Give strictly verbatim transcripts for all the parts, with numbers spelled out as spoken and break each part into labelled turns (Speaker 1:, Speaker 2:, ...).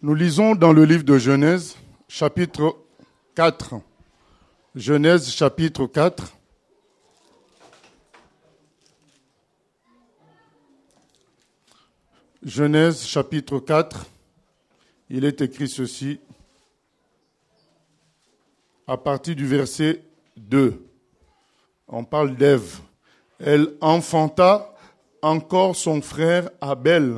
Speaker 1: Nous lisons dans le livre de Genèse, chapitre quatre. Genèse, chapitre quatre. Genèse, chapitre quatre. Il est écrit ceci, à partir du verset deux. On parle d'Ève. Elle enfanta encore son frère Abel.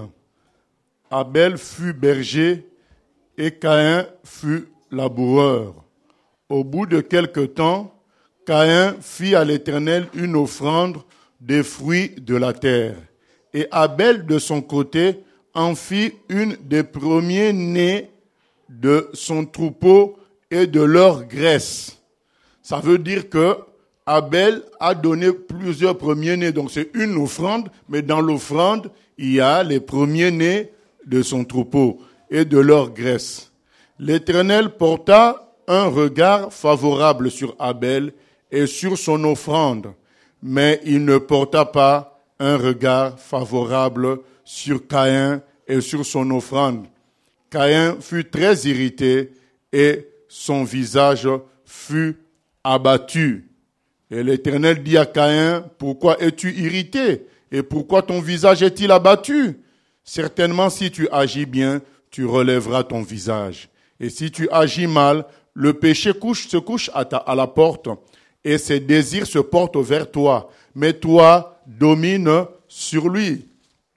Speaker 1: Abel fut berger et Caïn fut laboureur. Au bout de quelque temps, Caïn fit à l'Éternel une offrande des fruits de la terre. Et Abel, de son côté, en fit une des premiers-nés de son troupeau et de leur graisse. Ça veut dire que Abel a donné plusieurs premiers-nés. Donc c'est une offrande, mais dans l'offrande, il y a les premiers-nés de son troupeau et de leur graisse. L'Éternel porta un regard favorable sur Abel et sur son offrande, mais il ne porta pas un regard favorable sur Caïn et sur son offrande. Caïn fut très irrité et son visage fut abattu. Et l'Éternel dit à Caïn, « Pourquoi es-tu irrité et pourquoi ton visage est-il abattu ? Certainement, si tu agis bien, tu relèveras ton visage. Et si tu agis mal, le péché couche, se couche à, ta, à la porte et ses désirs se portent vers toi. Mais toi, domine sur lui. »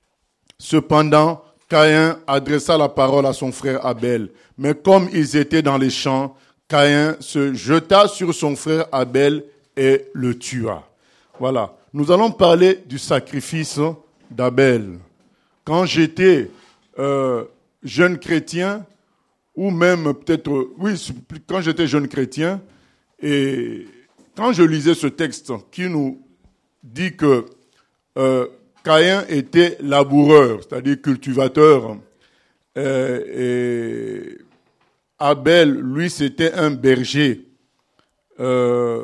Speaker 1: Cependant, Caïn adressa la parole à son frère Abel. Mais comme ils étaient dans les champs, Caïn se jeta sur son frère Abel et le tua. Voilà. Nous allons parler du sacrifice d'Abel. Quand j'étais euh, jeune chrétien, ou même peut-être, oui, quand j'étais jeune chrétien, et quand je lisais ce texte qui nous dit que euh, Caïn était laboureur, c'est-à-dire cultivateur, euh, et Abel, lui, c'était un berger, euh,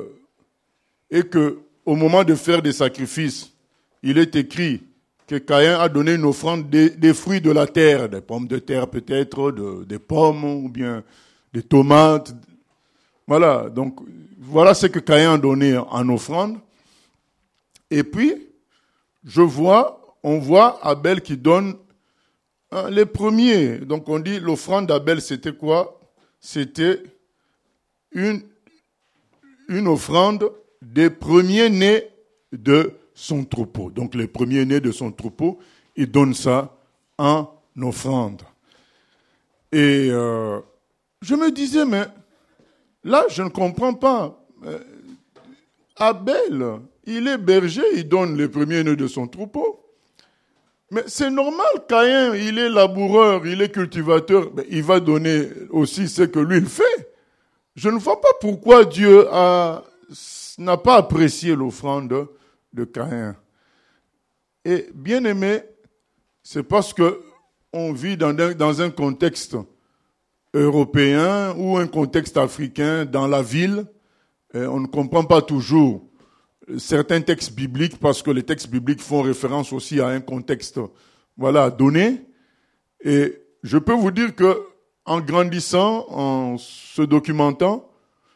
Speaker 1: et que au moment de faire des sacrifices, il est écrit que Caïn a donné une offrande des, des fruits de la terre, des pommes de terre peut-être, de, des pommes ou bien des tomates. Voilà, donc voilà ce que Caïn a donné en offrande. Et puis, je vois, on voit Abel qui donne hein, les premiers. Donc on dit l'offrande d'Abel, c'était quoi ? C'était une, une offrande des premiers-nés de son troupeau. Donc les premiers-nés de son troupeau, il donne ça en offrande. Et euh, je me disais, mais là, je ne comprends pas. Euh, Abel, il est berger, il donne les premiers-nés de son troupeau. Mais c'est normal, Caïn, il est laboureur, il est cultivateur, mais il va donner aussi ce que lui, il fait. Je ne vois pas pourquoi Dieu a, n'a pas apprécié l'offrande de Caïn. Et bien aimé, c'est parce que on vit dans un, dans un contexte européen ou un contexte africain dans la ville. Et on ne comprend pas toujours certains textes bibliques parce que les textes bibliques font référence aussi à un contexte, voilà, donné. Et je peux vous dire que en grandissant, en se documentant,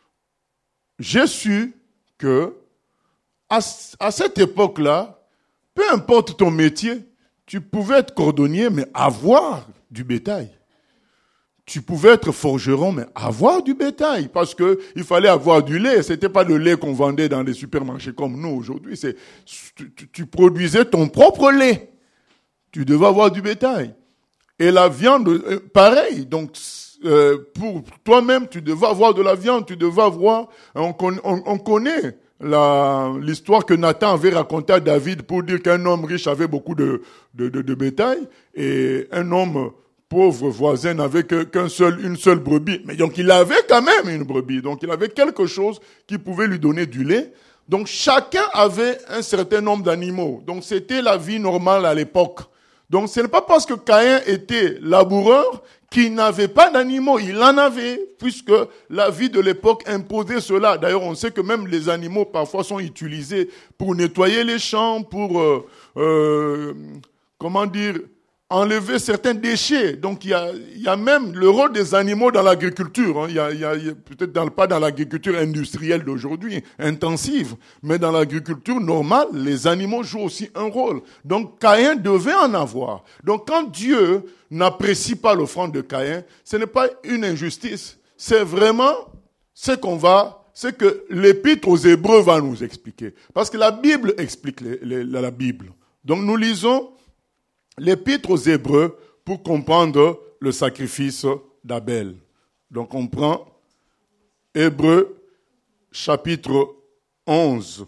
Speaker 1: j'ai su que À, à cette époque-là, peu importe ton métier, tu pouvais être cordonnier, mais avoir du bétail. Tu pouvais être forgeron, mais avoir du bétail, parce que il fallait avoir du lait. C'était pas le lait qu'on vendait dans les supermarchés comme nous aujourd'hui. C'est, tu, tu produisais ton propre lait. Tu devais avoir du bétail. Et la viande, pareil. Donc, euh, pour toi-même, tu devais avoir de la viande. Tu devais avoir. On, on, on connaît. La, l'histoire que Nathan avait racontée à David pour dire qu'un homme riche avait beaucoup de, de, de, de bétail et un homme pauvre voisin n'avait que, qu'un seul, une seule brebis. Mais donc il avait quand même une brebis. Donc il avait quelque chose qui pouvait lui donner du lait. Donc chacun avait un certain nombre d'animaux. Donc c'était la vie normale à l'époque. Donc ce n'est pas parce que Caïn était laboureur qu'il n'avait pas d'animaux. Il en avait, puisque la vie de l'époque imposait cela. D'ailleurs, on sait que même les animaux parfois sont utilisés pour nettoyer les champs, pour, euh, euh, comment dire, enlever certains déchets. Donc il y a, il y a même le rôle des animaux dans l'agriculture. Hein. Il y a, il y a, il y a peut-être dans, pas dans l'agriculture industrielle d'aujourd'hui, intensive, mais dans l'agriculture normale, les animaux jouent aussi un rôle. Donc Caïn devait en avoir. Donc quand Dieu n'apprécie pas l'offrande de Caïn, ce n'est pas une injustice. C'est vraiment ce qu'on va, ce que l'Épître aux Hébreux va nous expliquer. Parce que la Bible explique les, les, la Bible. Donc nous lisons l'Épître aux Hébreux pour comprendre le sacrifice d'Abel. Donc on prend Hébreux chapitre onze.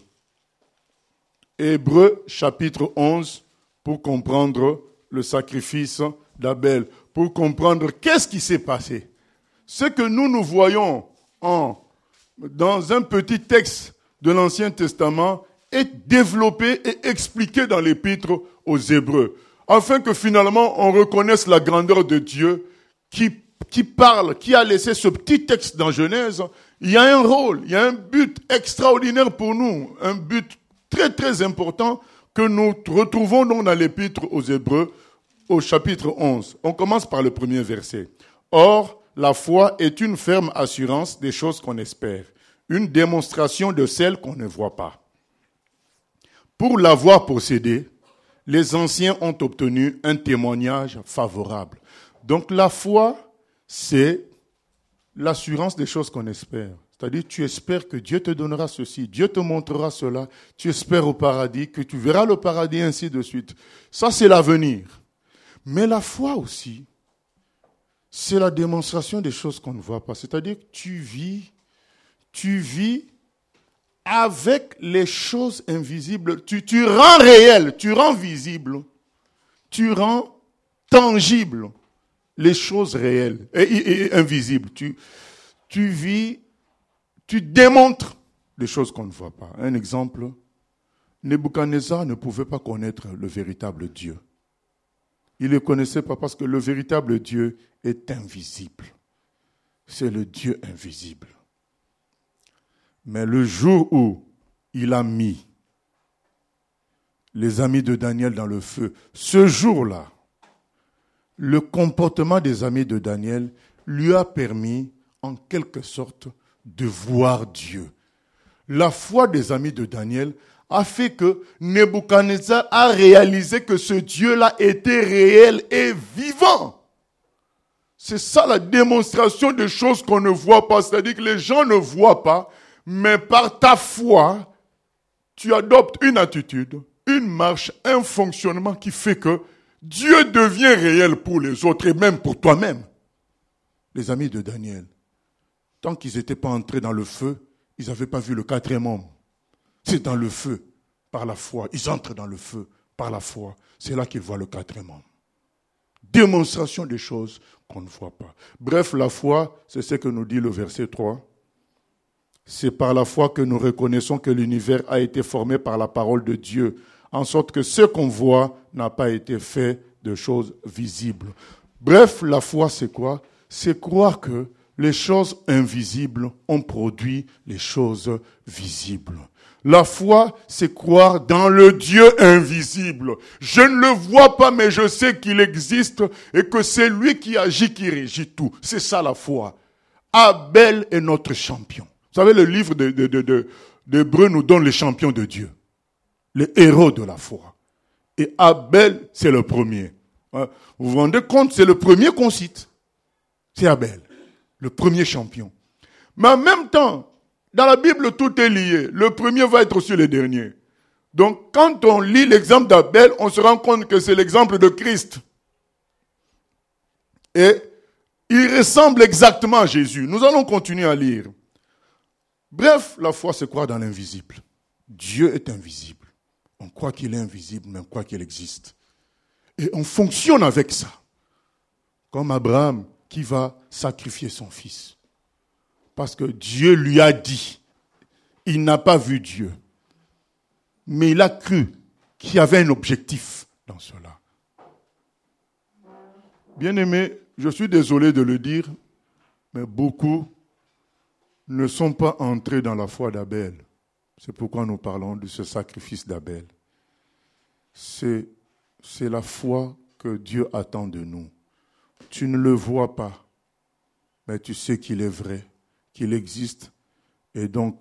Speaker 1: Hébreux chapitre onze pour comprendre le sacrifice d'Abel. Pour comprendre qu'est-ce qui s'est passé. Ce que nous nous voyons en, dans un petit texte de l'Ancien Testament est développé et expliqué dans l'Épître aux Hébreux. Afin que finalement on reconnaisse la grandeur de Dieu qui, qui parle, qui a laissé ce petit texte dans Genèse. Il y a un rôle, il y a un but extraordinaire pour nous, un but très très important que nous retrouvons donc dans l'Épître aux Hébreux au chapitre onze. On commence par le premier verset. Or, la foi est une ferme assurance des choses qu'on espère, une démonstration de celles qu'on ne voit pas. Pour l'avoir possédée, les anciens ont obtenu un témoignage favorable. Donc la foi, c'est l'assurance des choses qu'on espère. C'est-à-dire, tu espères que Dieu te donnera ceci, Dieu te montrera cela, tu espères au paradis, que tu verras le paradis, ainsi de suite. Ça, c'est l'avenir. Mais la foi aussi, c'est la démonstration des choses qu'on ne voit pas. C'est-à-dire que tu vis, tu vis avec les choses invisibles. Tu, tu rends réel, tu rends visible, tu rends tangible les choses réelles et, et, et invisibles. Tu, tu vis, tu démontres des choses qu'on ne voit pas. Un exemple, Nebuchadnezzar ne pouvait pas connaître le véritable Dieu. Il ne le connaissait pas parce que le véritable Dieu est invisible. C'est le Dieu invisible. Mais le jour où il a mis les amis de Daniel dans le feu, ce jour-là, le comportement des amis de Daniel lui a permis, en quelque sorte, de voir Dieu. La foi des amis de Daniel a fait que Nebuchadnezzar a réalisé que ce Dieu-là était réel et vivant. C'est ça la démonstration des choses qu'on ne voit pas. C'est-à-dire que les gens ne voient pas, mais par ta foi, tu adoptes une attitude, une marche, un fonctionnement qui fait que Dieu devient réel pour les autres et même pour toi-même. Les amis de Daniel, tant qu'ils n'étaient pas entrés dans le feu, ils n'avaient pas vu le quatrième homme. C'est dans le feu, par la foi. Ils entrent dans le feu, par la foi. C'est là qu'ils voient le quatrième homme. Démonstration des choses qu'on ne voit pas. Bref, la foi, c'est ce que nous dit le verset trois. C'est par la foi que nous reconnaissons que l'univers a été formé par la parole de Dieu, en sorte que ce qu'on voit n'a pas été fait de choses visibles. Bref, la foi, c'est quoi? C'est croire que les choses invisibles ont produit les choses visibles. La foi, c'est croire dans le Dieu invisible. Je ne le vois pas, mais je sais qu'il existe et que c'est lui qui agit, qui régit tout. C'est ça la foi. Abel est notre champion. Vous savez, le livre de, de, de, de, d'Hébreux nous donne les champions de Dieu. Les héros de la foi. Et Abel, c'est le premier. Vous vous rendez compte, c'est le premier qu'on cite. C'est Abel, le premier champion. Mais en même temps, dans la Bible, tout est lié. Le premier va être aussi le dernier. Donc, quand on lit l'exemple d'Abel, on se rend compte que c'est l'exemple de Christ. Et il ressemble exactement à Jésus. Nous allons continuer à lire. Bref, la foi, c'est croire dans l'invisible. Dieu est invisible. On croit qu'il est invisible, mais on croit qu'il existe. Et on fonctionne avec ça. Comme Abraham qui va sacrifier son fils. Parce que Dieu lui a dit, il n'a pas vu Dieu, mais il a cru qu'il y avait un objectif dans cela. Bien-aimés, je suis désolé de le dire, mais beaucoup ne sont pas entrés dans la foi d'Abel. C'est pourquoi nous parlons de ce sacrifice d'Abel. C'est, c'est la foi que Dieu attend de nous. Tu ne le vois pas, mais tu sais qu'il est vrai, qu'il existe. Et donc,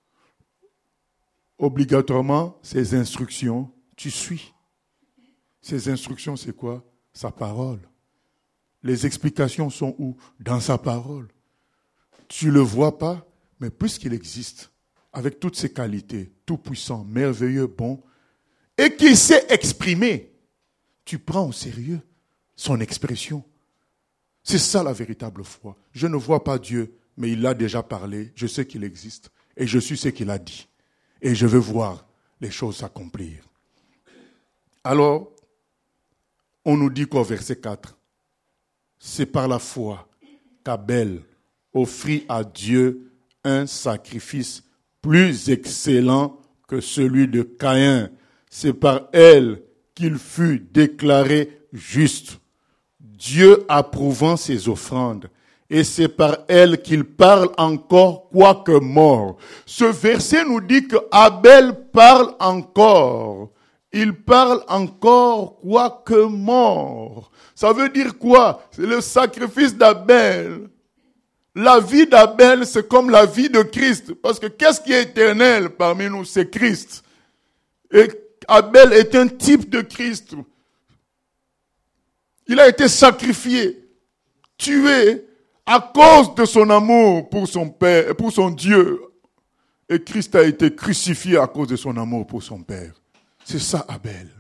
Speaker 1: obligatoirement, ces instructions, tu suis. Ces instructions, c'est quoi? Sa parole. Les explications sont où? Dans sa parole. Tu ne le vois pas, mais puisqu'il existe, avec toutes ses qualités, tout puissant, merveilleux, bon, et qu'il sait exprimer, tu prends au sérieux son expression. C'est ça la véritable foi. Je ne vois pas Dieu, mais il a déjà parlé, je sais qu'il existe, et je suis ce qu'il a dit. Et je veux voir les choses s'accomplir. Alors, on nous dit qu'au verset quatre, c'est par la foi qu'Abel offrit à Dieu un sacrifice plus excellent que celui de Caïn. C'est par elle qu'il fut déclaré juste, Dieu approuvant ses offrandes. Et c'est par elle qu'il parle encore, quoique mort. Ce verset nous dit que Abel parle encore. Il parle encore, quoique mort. Ça veut dire quoi? C'est le sacrifice d'Abel. La vie d'Abel, c'est comme la vie de Christ. Parce que qu'est-ce qui est éternel parmi nous? C'est Christ. Et Abel est un type de Christ. Il a été sacrifié, tué, à cause de son amour pour son Père, pour son Dieu. Et Christ a été crucifié à cause de son amour pour son Père. C'est ça, Abel.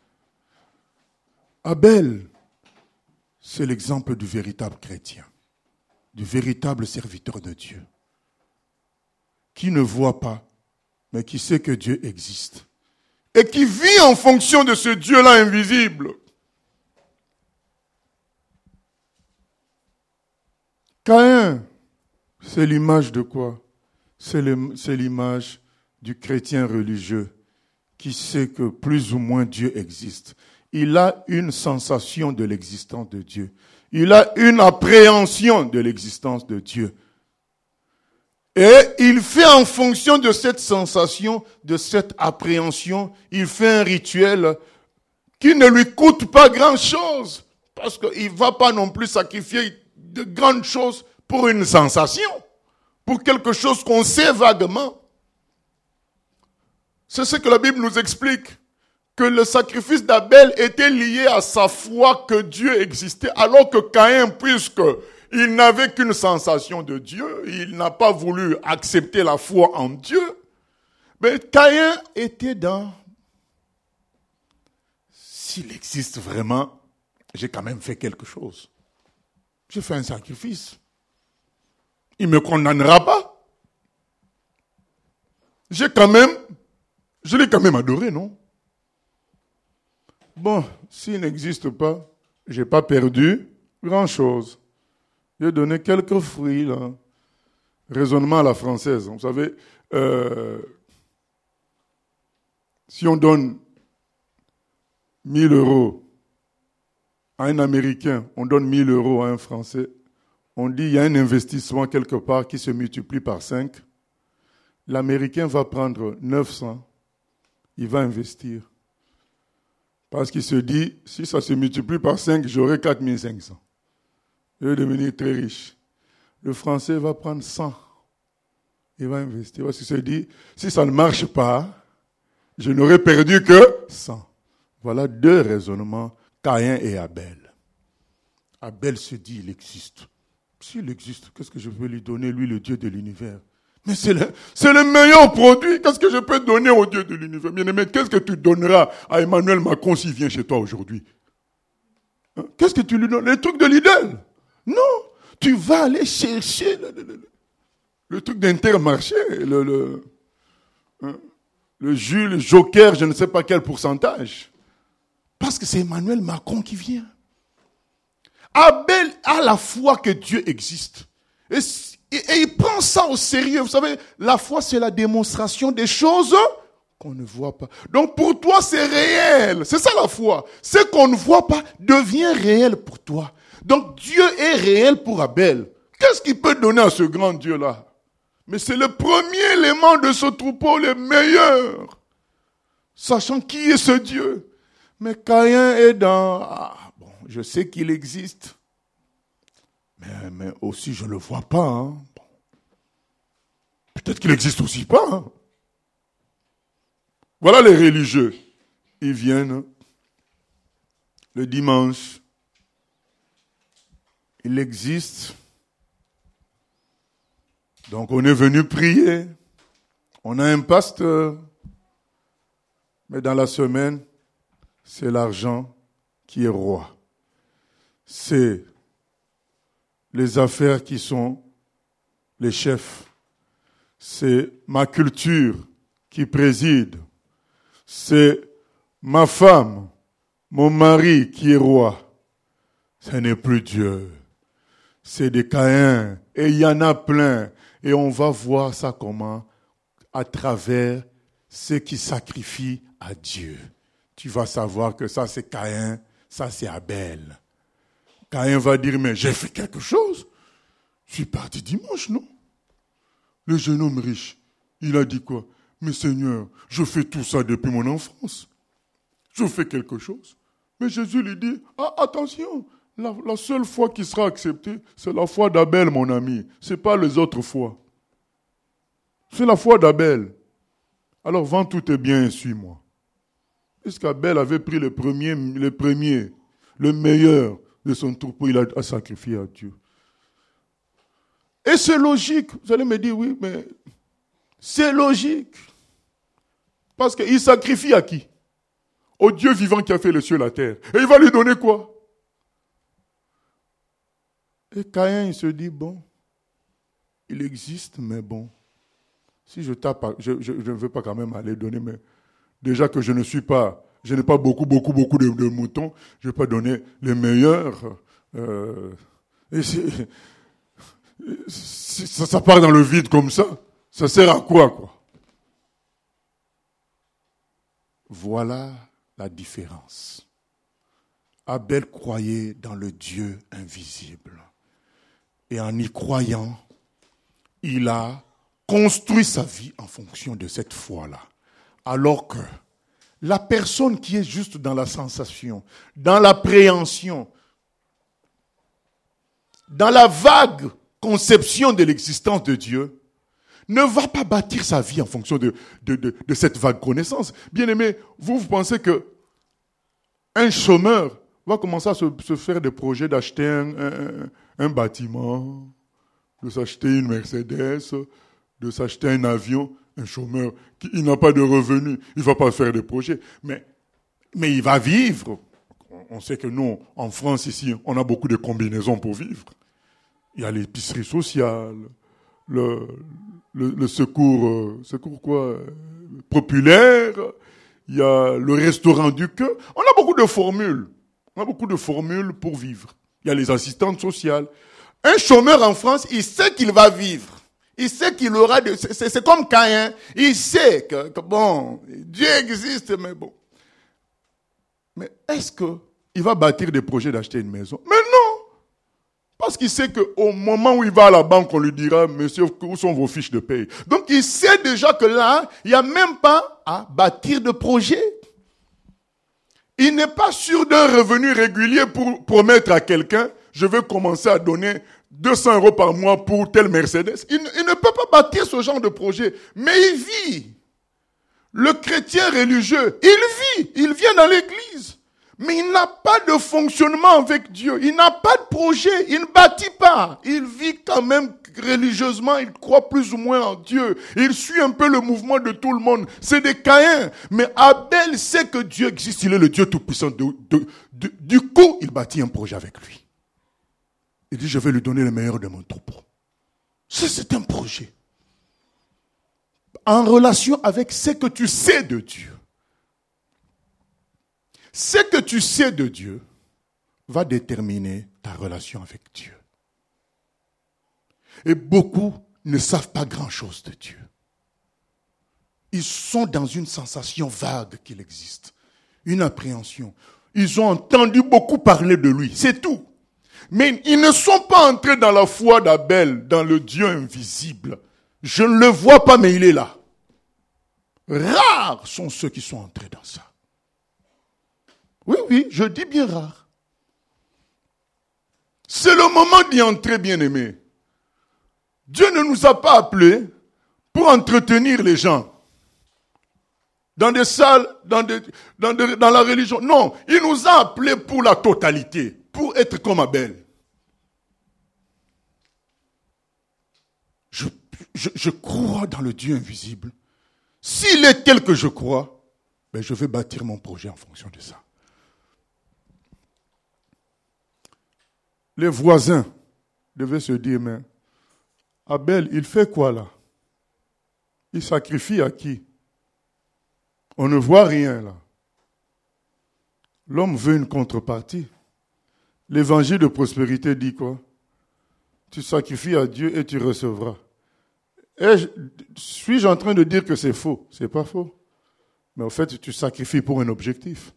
Speaker 1: Abel, c'est l'exemple du véritable chrétien, du véritable serviteur de Dieu, qui ne voit pas, mais qui sait que Dieu existe, et qui vit en fonction de ce Dieu-là invisible. Caïn, c'est l'image de quoi? C'est l'image du chrétien religieux qui sait que plus ou moins Dieu existe. Il a une sensation de l'existence de Dieu. Il a une appréhension de l'existence de Dieu. Et il fait en fonction de cette sensation, de cette appréhension, il fait un rituel qui ne lui coûte pas grand-chose. Parce qu'il ne va pas non plus sacrifier de grandes choses pour une sensation, pour quelque chose qu'on sait vaguement. C'est ce que la Bible nous explique, que le sacrifice d'Abel était lié à sa foi que Dieu existait, alors que Caïn, puisqu'il n'avait qu'une sensation de Dieu, il n'a pas voulu accepter la foi en Dieu, mais Caïn était dans, s'il existe vraiment, j'ai quand même fait quelque chose. J'ai fait un sacrifice. Il ne me condamnera pas. J'ai quand même, je l'ai quand même adoré, non? Bon, s'il n'existe pas, je n'ai pas perdu grand-chose. J'ai donné quelques fruits, là. Raisonnement à la française. Vous savez, euh, si on donne mille euros à un Américain, on donne mille euros à un Français, on dit qu'il y a un investissement quelque part qui se multiplie par cinq. L'Américain va prendre neuf cents, il va investir. Parce qu'il se dit, si ça se multiplie par cinq, j'aurai quatre mille cinq cents. Je vais devenir très riche. Le Français va prendre cent, il va investir. Parce qu'il se dit, si ça ne marche pas, je n'aurai perdu que cent. Voilà deux raisonnements, Caïn et Abel. Abel se dit, il existe. S'il existe, qu'est-ce que je peux lui donner, lui, le Dieu de l'univers? Mais c'est le, c'est le meilleur produit. Qu'est-ce que je peux donner au Dieu de l'univers? Bien-aimé, qu'est-ce que tu donneras à Emmanuel Macron s'il vient chez toi aujourd'hui? Hein? Qu'est-ce que tu lui donnes? Les trucs de Lidl? Non. Tu vas aller chercher le, le, le, le truc d'Intermarché, le, le, hein? le jus, le joker, je ne sais pas quel pourcentage. Parce que c'est Emmanuel Macron qui vient. Abel a la foi que Dieu existe. Et, et, et il prend ça au sérieux. Vous savez, la foi, c'est la démonstration des choses qu'on ne voit pas. Donc pour toi, c'est réel. C'est ça la foi. Ce qu'on ne voit pas devient réel pour toi. Donc Dieu est réel pour Abel. Qu'est-ce qu'il peut donner à ce grand Dieu-là? Mais c'est le premier élément de ce troupeau, le meilleur. Sachant qui est ce Dieu. Mais Caïn est dans... Ah, bon. je sais qu'il existe, mais, mais aussi je ne le vois pas. Hein. Bon. Peut-être qu'il n'existe aussi pas. Hein. Voilà les religieux. Ils viennent le dimanche. Il existe. Donc on est venu prier. On a un pasteur. Mais dans la semaine, c'est l'argent qui est roi. C'est les affaires qui sont les chefs. C'est ma culture qui préside. C'est ma femme, mon mari qui est roi. Ce n'est plus Dieu. C'est des Caïns. Et il y en a plein. Et on va voir ça comment? À travers ceux qui sacrifient à Dieu. Tu vas savoir que ça c'est Caïn, ça c'est Abel. Caïn va dire, mais j'ai fait quelque chose. Je suis parti dimanche, non? Le jeune homme riche, il a dit quoi? Mais Seigneur, je fais tout ça depuis mon enfance. Je fais quelque chose. Mais Jésus lui dit, ah, attention, la, la seule foi qui sera acceptée, c'est la foi d'Abel, mon ami. Ce n'est pas les autres foi. C'est la foi d'Abel. Alors vends tous tes biens et suis-moi. Puisqu'Abel avait pris le premier, le premier, le meilleur de son troupeau, il a sacrifié à Dieu. Et c'est logique. Vous allez me dire, oui, mais c'est logique. Parce qu'il sacrifie à qui? Au Dieu vivant qui a fait le ciel et la terre. Et il va lui donner quoi? Et Caïn, il se dit, bon, il existe, mais bon, si je tape, je, je, je ne veux pas quand même aller donner, mais déjà que je ne suis pas, je n'ai pas beaucoup, beaucoup, beaucoup de, de moutons, je ne vais pas donner les meilleurs. Euh, et c'est, c'est, ça, ça part dans le vide comme ça. Ça sert à quoi, quoi? Voilà la différence. Abel croyait dans le Dieu invisible. Et en y croyant, il a construit sa vie en fonction de cette foi-là. Alors que la personne qui est juste dans la sensation, dans l'appréhension, dans la vague conception de l'existence de Dieu, ne va pas bâtir sa vie en fonction de, de, de, de cette vague connaissance. Bien aimé, vous, vous pensez que un chômeur va commencer à se, se faire des projets d'acheter un, un, un bâtiment, de s'acheter une Mercedes, de s'acheter un avion. Un chômeur, qui, il n'a pas de revenus, il ne va pas faire des projets, mais, mais il va vivre. On sait que nous, en France, ici, on a beaucoup de combinaisons pour vivre. Il y a l'épicerie sociale, le, le, le secours, euh, secours quoi, euh, populaire, il y a le restaurant du cœur. On a beaucoup de formules. On a beaucoup de formules pour vivre. Il y a les assistantes sociales. Un chômeur en France, il sait qu'il va vivre. Il sait qu'il aura de... C'est, c'est comme Caïn. Il sait que, que, bon, Dieu existe, mais bon. Mais est-ce qu'il va bâtir des projets d'acheter une maison? Mais non! Parce qu'il sait qu'au moment où il va à la banque, on lui dira, monsieur, où sont vos fiches de paye? Donc il sait déjà que là, il n'y a même pas à bâtir de projet. Il n'est pas sûr d'un revenu régulier pour promettre à quelqu'un, je vais commencer à donner deux cents euros par mois pour tel Mercedes. Il, il ne peut pas bâtir ce genre de projet. Mais il vit. Le chrétien religieux, il vit. Il vient dans l'église. Mais il n'a pas de fonctionnement avec Dieu. Il n'a pas de projet. Il ne bâtit pas. Il vit quand même religieusement. Il croit plus ou moins en Dieu. Il suit un peu le mouvement de tout le monde. C'est des Caïns. Mais Abel sait que Dieu existe. Il est le Dieu tout-puissant. De, de, de, du coup, il bâtit un projet avec lui. Il dit, je vais lui donner le meilleur de mon troupeau. Ça, c'est un projet. En relation avec ce que tu sais de Dieu. Ce que tu sais de Dieu va déterminer ta relation avec Dieu. Et beaucoup ne savent pas grand-chose de Dieu. Ils sont dans une sensation vague qu'il existe. Une appréhension. Ils ont entendu beaucoup parler de lui. C'est tout. Mais ils ne sont pas entrés dans la foi d'Abel, dans le Dieu invisible. Je ne le vois pas, mais il est là. Rares sont ceux qui sont entrés dans ça. Oui, oui, je dis bien rares. C'est le moment d'y entrer, bien-aimés. Dieu ne nous a pas appelés pour entretenir les gens. Dans des salles, dans, des, dans, des, dans la religion. Non, il nous a appelés pour la totalité, pour être comme Abel. Je, je, je crois dans le Dieu invisible. S'il est tel que je crois, ben je vais bâtir mon projet en fonction de ça. Les voisins devaient se dire, mais Abel, il fait quoi là? Il sacrifie à qui? On ne voit rien là. L'homme veut une contrepartie. L'évangile de prospérité dit quoi? Tu sacrifies à Dieu et tu recevras. Et je, suis-je en train de dire que c'est faux? C'est pas faux. Mais en fait, tu sacrifies pour un objectif.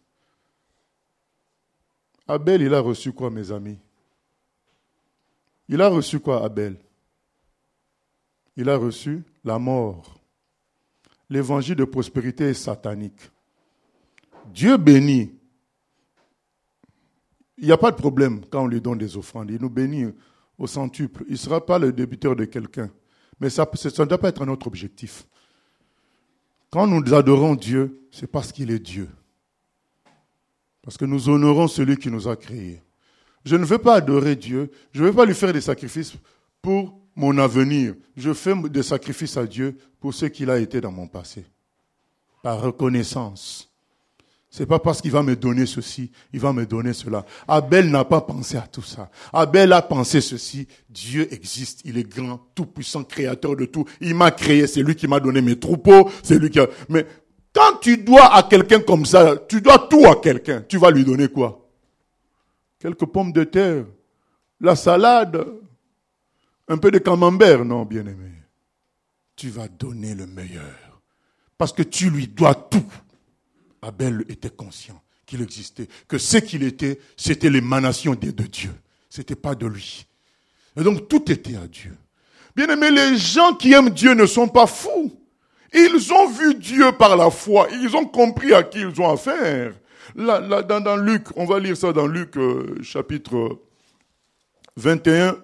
Speaker 1: Abel, il a reçu quoi, mes amis? Il a reçu quoi, Abel? Il a reçu la mort. L'évangile de prospérité est satanique. Dieu bénit. Il n'y a pas de problème quand on lui donne des offrandes. Il nous bénit au centuple. Il ne sera pas le débiteur de quelqu'un. Mais ça, ça ne doit pas être notre objectif. Quand nous adorons Dieu, c'est parce qu'il est Dieu. Parce que nous honorons celui qui nous a créés. Je ne veux pas adorer Dieu. Je ne veux pas lui faire des sacrifices pour mon avenir. Je fais des sacrifices à Dieu pour ce qu'il a été dans mon passé. Par reconnaissance. C'est pas parce qu'il va me donner ceci, il va me donner cela. Abel n'a pas pensé à tout ça. Abel a pensé ceci. Dieu existe, il est grand, tout-puissant, créateur de tout. Il m'a créé, c'est lui qui m'a donné mes troupeaux, c'est lui qui a... Mais quand tu dois à quelqu'un comme ça, tu dois tout à quelqu'un, tu vas lui donner quoi? Quelques pommes de terre, la salade, un peu de camembert, non, bien-aimé. Tu vas donner le meilleur. Parce que tu lui dois tout. Abel était conscient qu'il existait, que ce qu'il était, c'était l'émanation de Dieu. C'était pas de lui. Et donc tout était à Dieu. Bien-aimé, les gens qui aiment Dieu ne sont pas fous. Ils ont vu Dieu par la foi. Ils ont compris à qui ils ont affaire. Là, là, dans, dans Luc, on va lire ça dans Luc euh, chapitre vingt et un.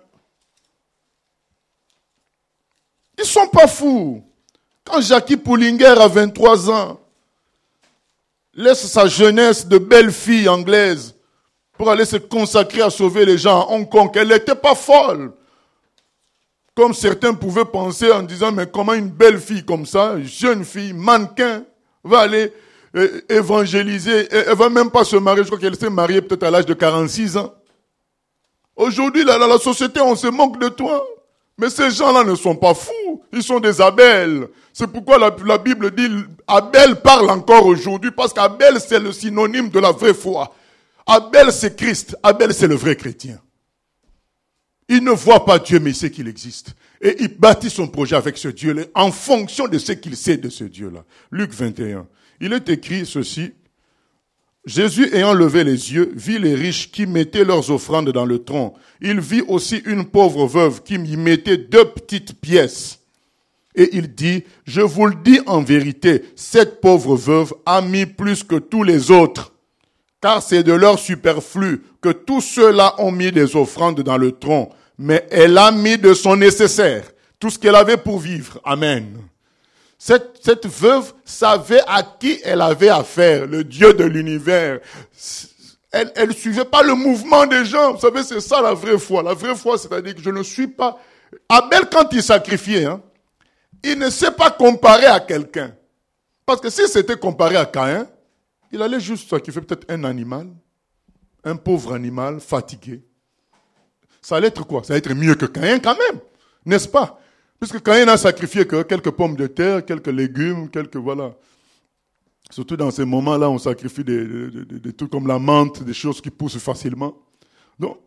Speaker 1: Ils sont pas fous. Quand Jackie Pullinger a vingt-trois ans, laisse sa jeunesse de belle fille anglaise pour aller se consacrer à sauver les gens à Hong Kong, elle n'était pas folle. Comme certains pouvaient penser en disant, mais comment une belle fille comme ça, jeune fille, mannequin, va aller euh, évangéliser, elle, elle va même pas se marier, je crois qu'elle s'est mariée peut-être à l'âge de quarante-six ans. Aujourd'hui, là, dans la société, on se moque de toi. Mais ces gens-là ne sont pas fous, ils sont des Abel. C'est pourquoi la, la Bible dit, Abel parle encore aujourd'hui, parce qu'Abel c'est le synonyme de la vraie foi. Abel c'est Christ, Abel c'est le vrai chrétien. Il ne voit pas Dieu, mais il sait qu'il existe. Et il bâtit son projet avec ce Dieu-là, en fonction de ce qu'il sait de ce Dieu-là. Luc vingt et un. Il est écrit ceci. Jésus ayant levé les yeux, vit les riches qui mettaient leurs offrandes dans le tronc. Il vit aussi une pauvre veuve qui y mettait deux petites pièces. Et il dit, je vous le dis en vérité, cette pauvre veuve a mis plus que tous les autres, car c'est de leur superflu que tous ceux-là ont mis des offrandes dans le tronc. Mais elle a mis de son nécessaire, tout ce qu'elle avait pour vivre. Amen. Cette, cette veuve savait à qui elle avait affaire, le Dieu de l'univers. Elle, elle suivait pas le mouvement des gens. Vous savez, c'est ça la vraie foi. La vraie foi, c'est-à-dire que je ne suis pas... Abel, quand il sacrifiait, hein, il ne s'est pas comparé à quelqu'un. Parce que si c'était comparé à Caïn, il allait juste sacrifier peut-être un animal, un pauvre animal fatigué. Ça allait être quoi? Ça allait être mieux que Caïn quand même, n'est-ce pas? Puisque Caïn n'a sacrifié que quelques pommes de terre, quelques légumes, quelques, voilà. Surtout dans ces moments-là, on sacrifie des, des, des, des trucs comme la menthe, des choses qui poussent facilement. Donc,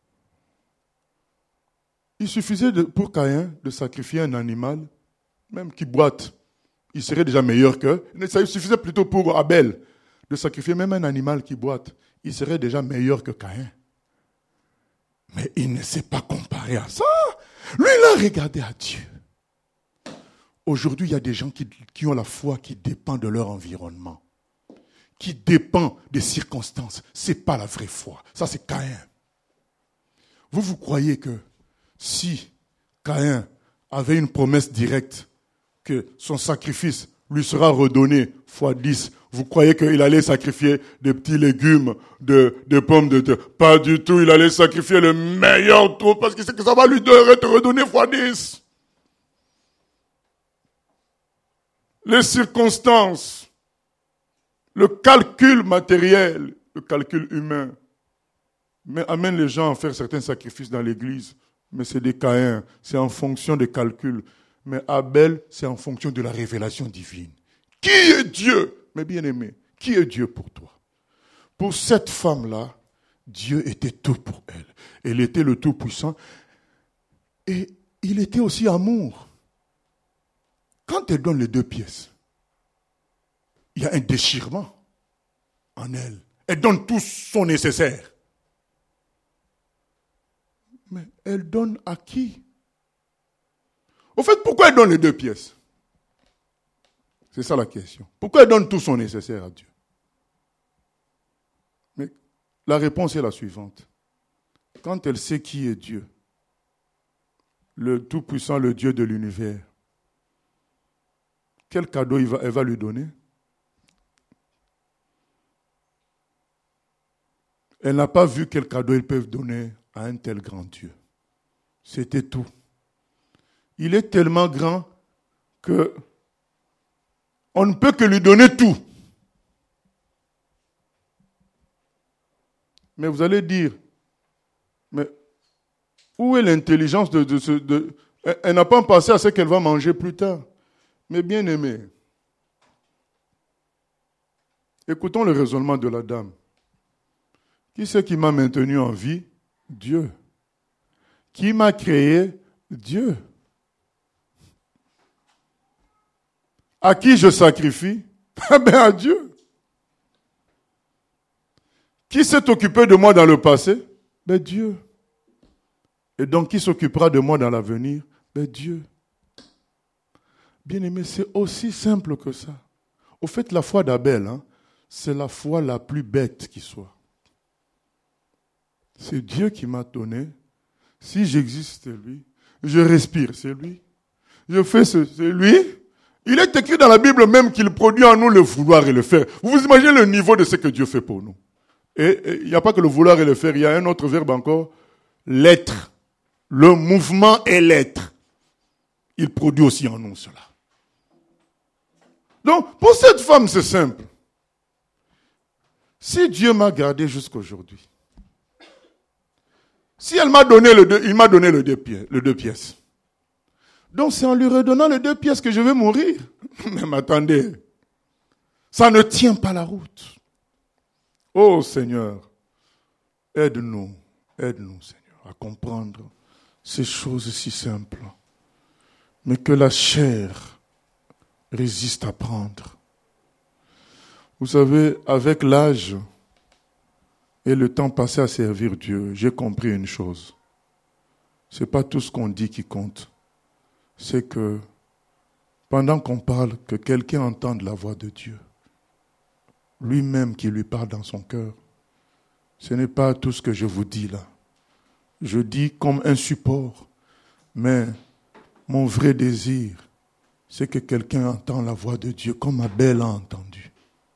Speaker 1: il suffisait de, pour Caïn de sacrifier un animal, même qui boite. Il serait déjà meilleur que... Ça suffisait plutôt pour Abel de sacrifier même un animal qui boite. Il serait déjà meilleur que Caïn. Mais il ne s'est pas comparé à ça. Lui, il a regardé à Dieu. Aujourd'hui, il y a des gens qui, qui ont la foi qui dépend de leur environnement, qui dépend des circonstances. Ce n'est pas la vraie foi. Ça, c'est Caïn. Vous, vous croyez que si Caïn avait une promesse directe que son sacrifice lui sera redonné fois dix, vous croyez qu'il allait sacrifier des petits légumes, de, des pommes de terre? Pas du tout, il allait sacrifier le meilleur tout parce qu'il sait que ça va lui te redonner fois dix. Les circonstances, le calcul matériel, le calcul humain, mais amène les gens à faire certains sacrifices dans l'église. Mais c'est des Caïns, c'est en fonction des calculs. Mais Abel, c'est en fonction de la révélation divine. Qui est Dieu? Mes bien-aimés, qui est Dieu pour toi? Pour cette femme-là, Dieu était tout pour elle. Elle était le Tout-Puissant. Et il était aussi amour. Quand elle donne les deux pièces, il y a un déchirement en elle. Elle donne tout son nécessaire. Mais elle donne à qui? Au fait, pourquoi elle donne les deux pièces? C'est ça la question. Pourquoi elle donne tout son nécessaire à Dieu? Mais la réponse est la suivante. Quand elle sait qui est Dieu, le Tout-Puissant, le Dieu de l'univers, quel cadeau il va, elle va lui donner? Elle n'a pas vu quel cadeau ils peuvent donner à un tel grand Dieu. C'était tout. Il est tellement grand que on ne peut que lui donner tout. Mais vous allez dire, mais où est l'intelligence de, de ce... De, elle, elle n'a pas pensé à ce qu'elle va manger plus tard. Mais bien aimé, écoutons le raisonnement de la dame. Qui c'est qui m'a maintenu en vie? Dieu. Qui m'a créé? Dieu. À qui je sacrifie? Ah ben à Dieu. Qui s'est occupé de moi dans le passé? Ben Dieu. Et donc qui s'occupera de moi dans l'avenir? Ben Dieu. Bien-aimé, c'est aussi simple que ça. Au fait, la foi d'Abel, hein, c'est la foi la plus bête qui soit. C'est Dieu qui m'a donné. Si j'existe, c'est lui. Je respire, c'est lui. Je fais ce, c'est lui. Il est écrit dans la Bible même qu'il produit en nous le vouloir et le faire. Vous vous imaginez le niveau de ce que Dieu fait pour nous. Et il n'y a pas que le vouloir et le faire, il y a un autre verbe encore, l'être. Le mouvement est l'être. Il produit aussi en nous cela. Donc, pour cette femme, c'est simple. Si Dieu m'a gardé jusqu'aujourd'hui, si elle m'a donné le deux, il m'a donné le deux, pièces, le deux pièces. Donc c'est en lui redonnant les deux pièces que je vais mourir. Mais attendez, ça ne tient pas la route. Oh Seigneur, aide-nous, aide-nous Seigneur à comprendre ces choses si simples. Mais que la chair résiste à prendre. Vous savez, avec l'âge et le temps passé à servir Dieu, j'ai compris une chose. Ce n'est pas tout ce qu'on dit qui compte. C'est que pendant qu'on parle, que quelqu'un entende la voix de Dieu, lui-même qui lui parle dans son cœur. Ce n'est pas tout ce que je vous dis là. Je dis comme un support, mais mon vrai désir, c'est que quelqu'un entende la voix de Dieu comme Abel a entendu.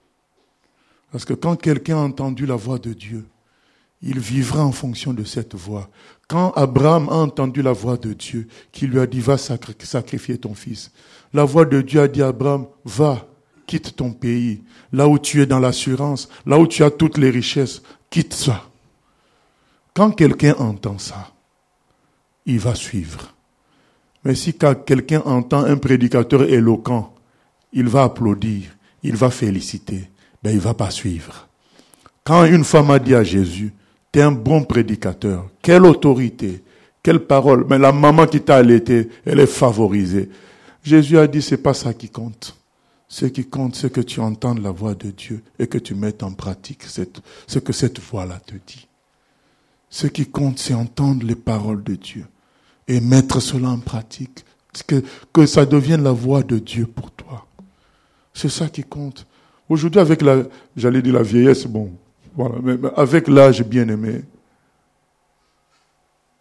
Speaker 1: Parce que quand quelqu'un a entendu la voix de Dieu, il vivra en fonction de cette voix. Quand Abraham a entendu la voix de Dieu, qui lui a dit, va sacrifier ton fils, la voix de Dieu a dit à Abraham, va, quitte ton pays, là où tu es dans l'assurance, là où tu as toutes les richesses, quitte ça. Quand quelqu'un entend ça, il va suivre. Mais si quelqu'un entend un prédicateur éloquent, il va applaudir, il va féliciter, ben il ne va pas suivre. Quand une femme a dit à Jésus, t'es un bon prédicateur, quelle autorité, quelle parole, mais la maman qui t'a allaité, elle est favorisée. Jésus a dit, c'est pas ça qui compte. Ce qui compte, c'est que tu entendes la voix de Dieu et que tu mettes en pratique cette, ce que cette voix-là te dit. Ce qui compte, c'est entendre les paroles de Dieu et mettre cela en pratique. Que, que ça devienne la voix de Dieu pour toi. C'est ça qui compte. Aujourd'hui, avec la, j'allais dire la vieillesse, bon, voilà, mais avec l'âge bien-aimé,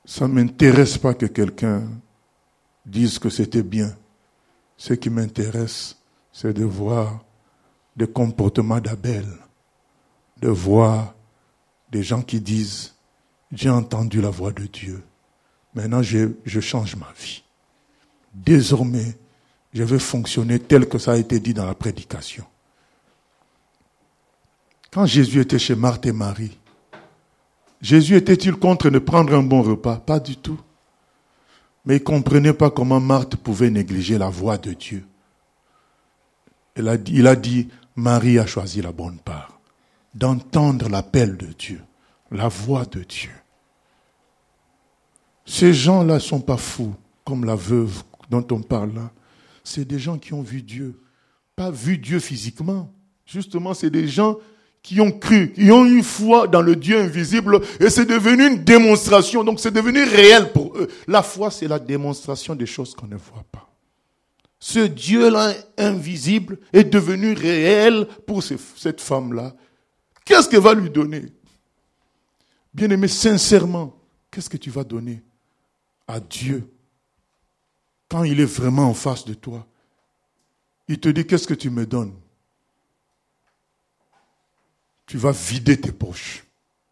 Speaker 1: Ça ne m'intéresse pas que quelqu'un dise que c'était bien. Ce qui m'intéresse, c'est de voir des comportements d'Abel, de voir des gens qui disent « J'ai entendu la voix de Dieu, maintenant je, je change ma vie. Désormais, je vais fonctionner tel que ça a été dit dans la prédication. » Quand Jésus était chez Marthe et Marie, Jésus était-il contre de prendre un bon repas? Pas du tout. Mais il ne comprenait pas comment Marthe pouvait négliger la voix de Dieu. Il a dit, il a dit, Marie a choisi la bonne part, d'entendre l'appel de Dieu, la voix de Dieu. Ces gens-là ne sont pas fous, comme la veuve dont on parle là. C'est des gens qui ont vu Dieu. Pas vu Dieu physiquement. Justement, c'est des gens qui ont cru, qui ont eu foi dans le Dieu invisible, et c'est devenu une démonstration, donc c'est devenu réel pour eux. La foi, c'est la démonstration des choses qu'on ne voit pas. Ce Dieu-là invisible est devenu réel pour ce, cette femme-là. Qu'est-ce qu'elle va lui donner? Bien-aimé, sincèrement, qu'est-ce que tu vas donner à Dieu quand il est vraiment en face de toi? Il te dit, qu'est-ce que tu me donnes? Tu vas vider tes poches.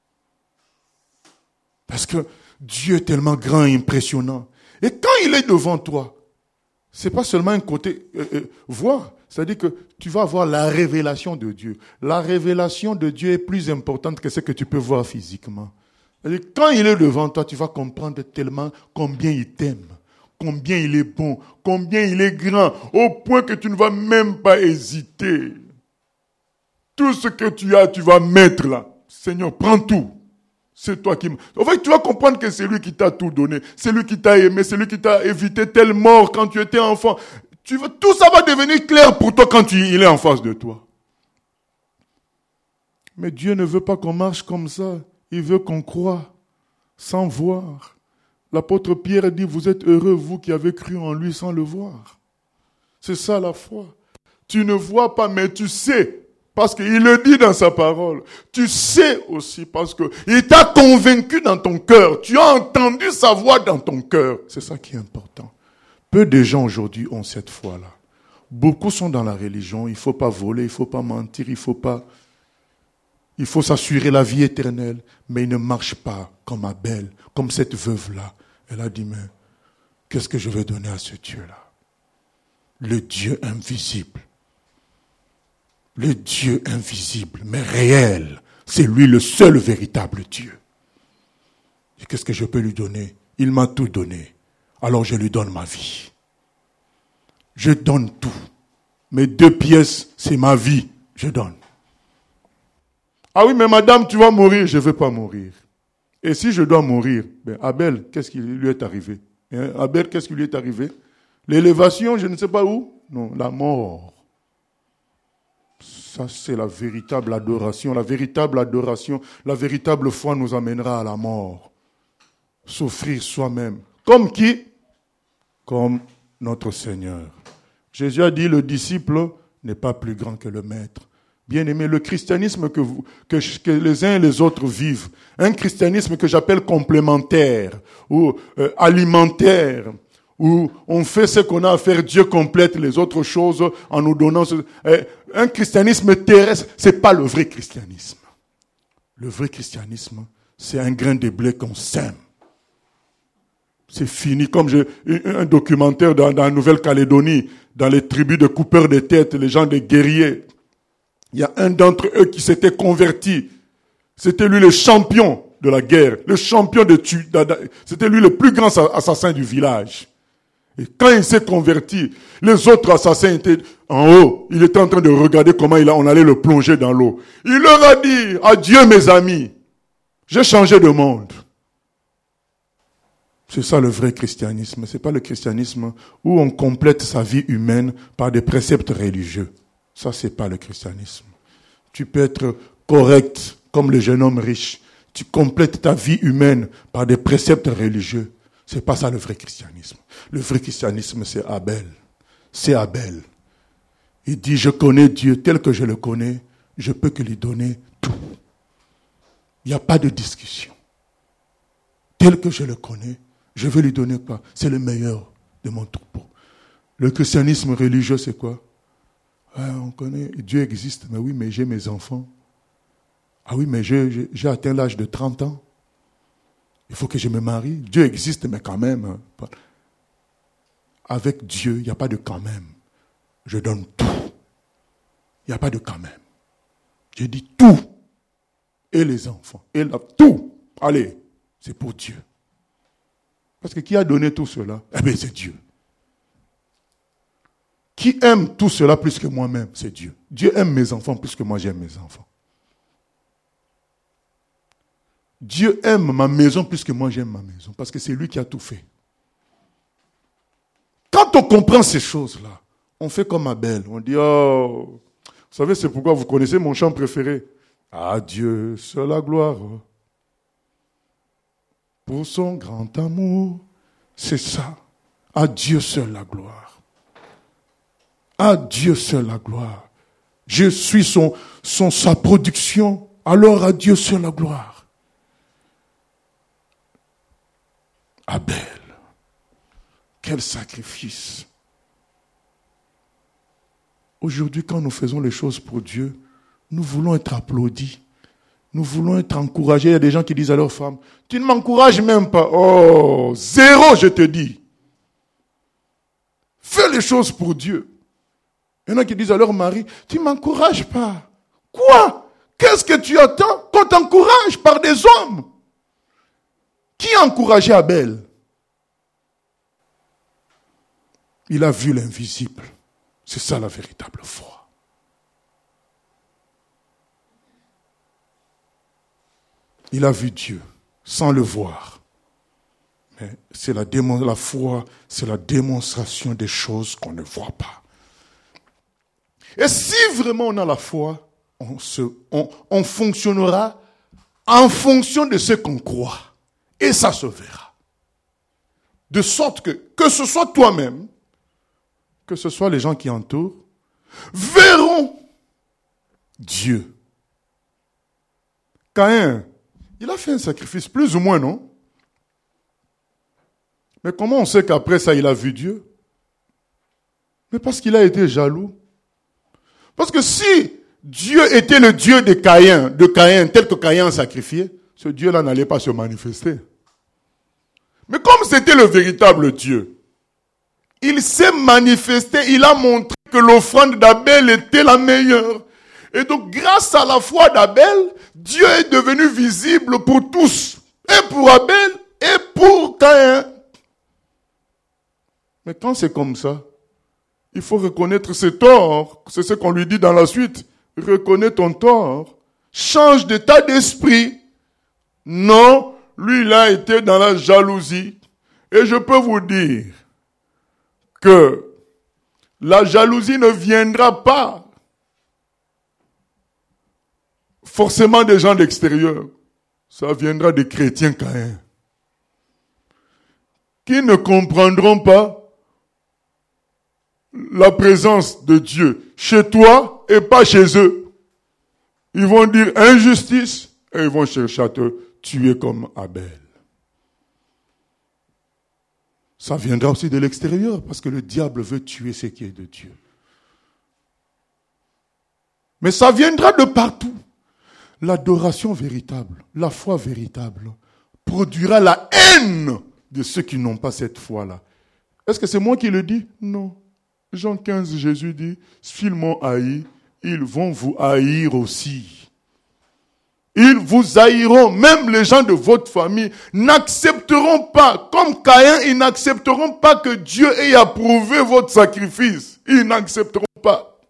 Speaker 1: Parce que Dieu est tellement grand et impressionnant. Et quand il est devant toi, c'est pas seulement un côté euh, euh, voir, c'est-à-dire que tu vas avoir la révélation de Dieu. La révélation de Dieu est plus importante que ce que tu peux voir physiquement. C'est-à-dire, quand il est devant toi, tu vas comprendre tellement combien il t'aime, combien il est bon, combien il est grand, au point que tu ne vas même pas hésiter. Tout ce que tu as, tu vas mettre là. Seigneur, prends tout. C'est toi qui... En fait, tu vas comprendre que c'est lui qui t'a tout donné. C'est lui qui t'a aimé. C'est lui qui t'a évité telle mort quand tu étais enfant. Tu veux... Tout ça va devenir clair pour toi quand tu... il est en face de toi. Mais Dieu ne veut pas qu'on marche comme ça. Il veut qu'on croie sans voir. L'apôtre Pierre dit, vous êtes heureux, vous qui avez cru en lui sans le voir. C'est ça la foi. Tu ne vois pas, mais tu sais. Parce qu'il le dit dans sa parole. Tu sais aussi parce qu'il t'a convaincu dans ton cœur. Tu as entendu sa voix dans ton cœur. C'est ça qui est important. Peu de gens aujourd'hui ont cette foi-là. Beaucoup sont dans la religion. Il ne faut pas voler, il ne faut pas mentir, il faut pas... Il faut s'assurer la vie éternelle. Mais ils ne marchent pas comme Abel, comme cette veuve-là. Elle a dit, mais qu'est-ce que je vais donner à ce Dieu-là? Le Dieu invisible. Le Dieu invisible, mais réel. C'est lui le seul véritable Dieu. Et qu'est-ce que je peux lui donner? Il m'a tout donné. Alors je lui donne ma vie. Je donne tout. Mes deux pièces, c'est ma vie. Je donne. Ah oui, mais madame, tu vas mourir. Je ne veux pas mourir. Et si je dois mourir, ben Abel, qu'est-ce qui lui est arrivé? Hein? Abel, qu'est-ce qui lui est arrivé? L'élévation, je ne sais pas où. Non, la mort. Ça, c'est la véritable adoration. La véritable adoration, la véritable foi nous amènera à la mort. S'offrir soi-même. Comme qui? Comme notre Seigneur. Jésus a dit, le disciple n'est pas plus grand que le maître. Bien-aimé, le christianisme que, vous, que, que les uns et les autres vivent, un christianisme que j'appelle complémentaire ou euh, alimentaire, où on fait ce qu'on a à faire, Dieu complète les autres choses en nous donnant... Ce... Un christianisme terrestre, c'est pas le vrai christianisme. Le vrai christianisme, c'est un grain de blé qu'on sème. C'est fini. Comme j'ai un documentaire dans, dans la Nouvelle-Calédonie, dans les tribus de coupeurs de tête, les gens des guerriers. Il y a un d'entre eux qui s'était converti. C'était lui le champion de la guerre, le champion de tu. C'était lui le plus grand assassin du village. Et quand il s'est converti, les autres assassins étaient en haut. Il était en train de regarder comment il a, on allait le plonger dans l'eau. Il leur a dit, adieu mes amis, j'ai changé de monde. C'est ça le vrai christianisme. C'est pas le christianisme où on complète sa vie humaine par des préceptes religieux. Ça, c'est pas le christianisme. Tu peux être correct comme le jeune homme riche. Tu complètes ta vie humaine par des préceptes religieux. C'est pas ça le vrai christianisme. Le vrai christianisme, c'est Abel. C'est Abel. Il dit, je connais Dieu tel que je le connais, je peux que lui donner tout. Il n'y a pas de discussion. tel que je le connais, je vais lui donner quoi? C'est le meilleur de mon troupeau. Le christianisme religieux, c'est quoi? Ah, on connaît, Dieu existe, mais oui, mais j'ai mes enfants. Ah oui, mais j'ai, j'ai, j'ai atteint l'âge de trente ans. Il faut que je me marie. Dieu existe, mais quand même. Avec Dieu, il n'y a pas de quand même. Je donne tout. Il n'y a pas de quand même. Je dis tout. Et les enfants. Et la, tout. Allez, c'est pour Dieu. Parce que qui a donné tout cela? Eh bien, c'est Dieu. Qui aime tout cela plus que moi-même? C'est Dieu. Dieu aime mes enfants plus que moi j'aime mes enfants. Dieu aime ma maison plus que moi j'aime ma maison. Parce que c'est lui qui a tout fait. Quand on comprend ces choses-là, on fait comme Abel. On dit, oh, vous savez, c'est pourquoi vous connaissez mon chant préféré. À Dieu seul la gloire. Pour son grand amour, c'est ça. À Dieu seul la gloire. À Dieu seul la gloire. Je suis son, son, sa production. Alors à Dieu seul la gloire. Abel. Quel sacrifice. Aujourd'hui, quand nous faisons les choses pour Dieu, nous voulons être applaudis. Nous voulons être encouragés. Il y a des gens qui disent à leurs femmes, tu ne m'encourages même pas. Oh, zéro, je te dis. Fais les choses pour Dieu. Il y en a qui disent à leur mari, tu ne m'encourages pas. Quoi? Qu'est-ce que tu attends qu'on t'encourage par des hommes? Qui a encouragé Abel? Il a vu l'invisible. C'est ça la véritable foi. Il a vu Dieu sans le voir. Mais c'est la, démon- la foi, c'est la démonstration des choses qu'on ne voit pas. Et si vraiment on a la foi, on, se, on, on fonctionnera en fonction de ce qu'on croit. Et ça se verra. De sorte que, que ce soit toi-même, que ce soit les gens qui entourent, verront Dieu. Caïn, il a fait un sacrifice, plus ou moins, non? Mais comment on sait qu'après ça, il a vu Dieu? Mais parce qu'il a été jaloux. Parce que si Dieu était le Dieu de Caïn, de Caïn, tel que Caïn a sacrifié, ce Dieu-là n'allait pas se manifester. Mais comme c'était le véritable Dieu, il s'est manifesté, il a montré que l'offrande d'Abel était la meilleure. Et donc, grâce à la foi d'Abel, Dieu est devenu visible pour tous. Et pour Abel, et pour Caïn. Mais quand c'est comme ça, il faut reconnaître ses torts. C'est ce qu'on lui dit dans la suite. Reconnais ton tort. Change d'état d'esprit. Non, lui, il a été dans la jalousie. Et je peux vous dire que la jalousie ne viendra pas forcément des gens d'extérieur. Ça viendra des chrétiens Caïn, qui ne comprendront pas la présence de Dieu chez toi et pas chez eux. Ils vont dire injustice et ils vont chercher à te tuer comme Abel. Ça viendra aussi de l'extérieur parce que le diable veut tuer ce qui est de Dieu. Mais ça viendra de partout. L'adoration véritable, la foi véritable produira la haine de ceux qui n'ont pas cette foi-là. Est-ce que c'est moi qui le dis? Non. Jean quinze, Jésus dit, s'ils m'ont haï, ils vont vous haïr aussi. Ils vous haïront, même les gens de votre famille n'accepteront pas, comme Caïn, ils n'accepteront pas que Dieu ait approuvé votre sacrifice. Ils n'accepteront pas.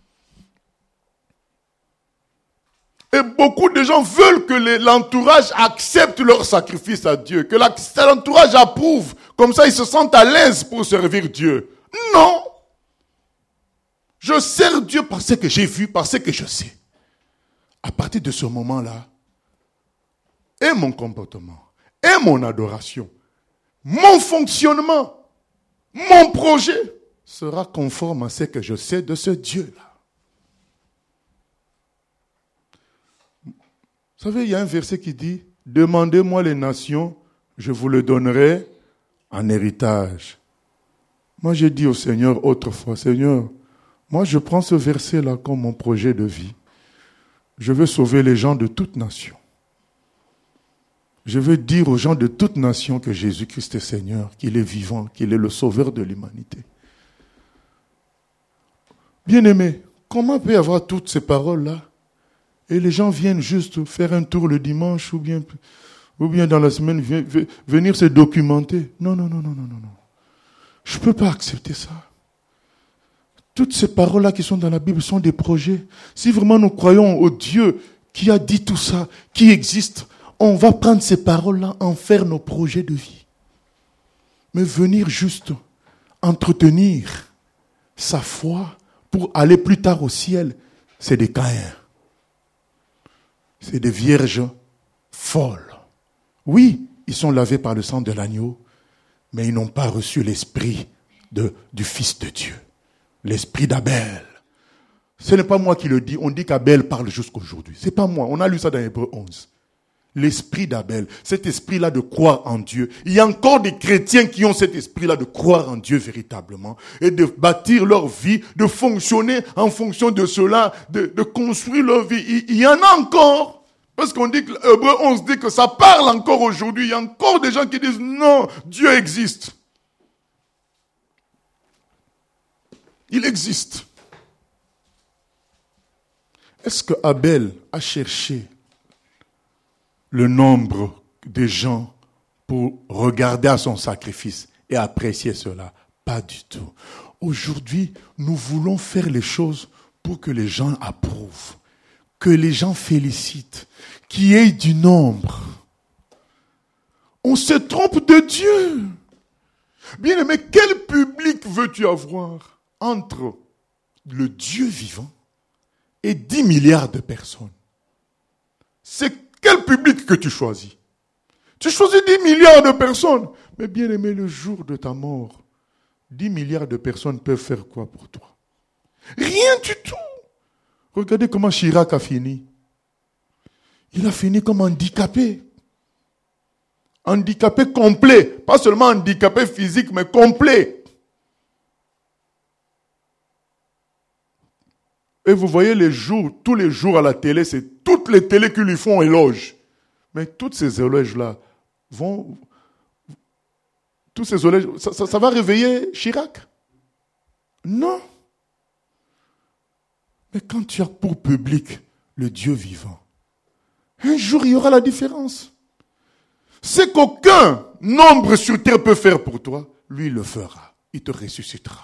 Speaker 1: Et beaucoup de gens veulent que les, l'entourage accepte leur sacrifice à Dieu, que l'entourage approuve, comme ça ils se sentent à l'aise pour servir Dieu. Non! Je sers Dieu parce que j'ai vu, parce que je sais. À partir de ce moment-là, et mon comportement, et mon adoration, mon fonctionnement, mon projet sera conforme à ce que je sais de ce Dieu-là. Vous savez, il y a un verset qui dit, demandez-moi les nations, je vous le donnerai en héritage. Moi, j'ai dit au Seigneur autrefois, Seigneur, moi, je prends ce verset-là comme mon projet de vie. Je veux sauver les gens de toute nation. Je veux dire aux gens de toute nation que Jésus-Christ est Seigneur, qu'il est vivant, qu'il est le sauveur de l'humanité. Bien-aimé, comment peut y avoir toutes ces paroles-là et les gens viennent juste faire un tour le dimanche ou bien, ou bien dans la semaine venir se documenter? Non, non, non, non, non, non, non. Je ne peux pas accepter ça. Toutes ces paroles-là qui sont dans la Bible sont des projets. Si vraiment nous croyons au Dieu qui a dit tout ça, qui existe, on va prendre ces paroles-là, en faire nos projets de vie. Mais venir juste entretenir sa foi pour aller plus tard au ciel, c'est des Caïns. C'est des vierges folles. Oui, ils sont lavés par le sang de l'agneau, mais ils n'ont pas reçu l'esprit de, du Fils de Dieu. L'esprit d'Abel. Ce n'est pas moi qui le dis. On dit qu'Abel parle jusqu'aujourd'hui. Ce n'est pas moi. On a lu ça dans Hébreux onze. L'esprit d'Abel. Cet esprit-là de croire en Dieu. Il y a encore des chrétiens qui ont cet esprit-là de croire en Dieu véritablement. Et de bâtir leur vie, de fonctionner en fonction de cela, de, de construire leur vie. Il, il y en a encore. Parce qu'on dit que Hébreux onze dit que ça parle encore aujourd'hui. Il y a encore des gens qui disent non, Dieu existe. Il existe. Est-ce que Abel a cherché le nombre de gens pour regarder à son sacrifice et apprécier cela? Pas du tout. Aujourd'hui, nous voulons faire les choses pour que les gens approuvent, que les gens félicitent, qu'il y ait du nombre. On se trompe de Dieu. Bien aimé, quel public veux-tu avoir entre le Dieu vivant et dix milliards de personnes? C'est quel public que tu choisis? Tu choisis dix milliards de personnes. Mais bien aimé, le jour de ta mort, dix milliards de personnes peuvent faire quoi pour toi? Rien du tout. Regardez comment Chirac a fini. Il a fini comme handicapé. Handicapé complet. Pas seulement handicapé physique, mais complet. Et vous voyez les jours, tous les jours à la télé, c'est toutes les télés qui lui font éloge. Mais toutes ces éloges-là vont... Tous ces éloges, ça, ça, ça va réveiller Chirac? Non. Mais quand tu as pour public le Dieu vivant, un jour il y aura la différence. Ce qu'aucun nombre sur terre peut faire pour toi, lui il le fera. Il te ressuscitera.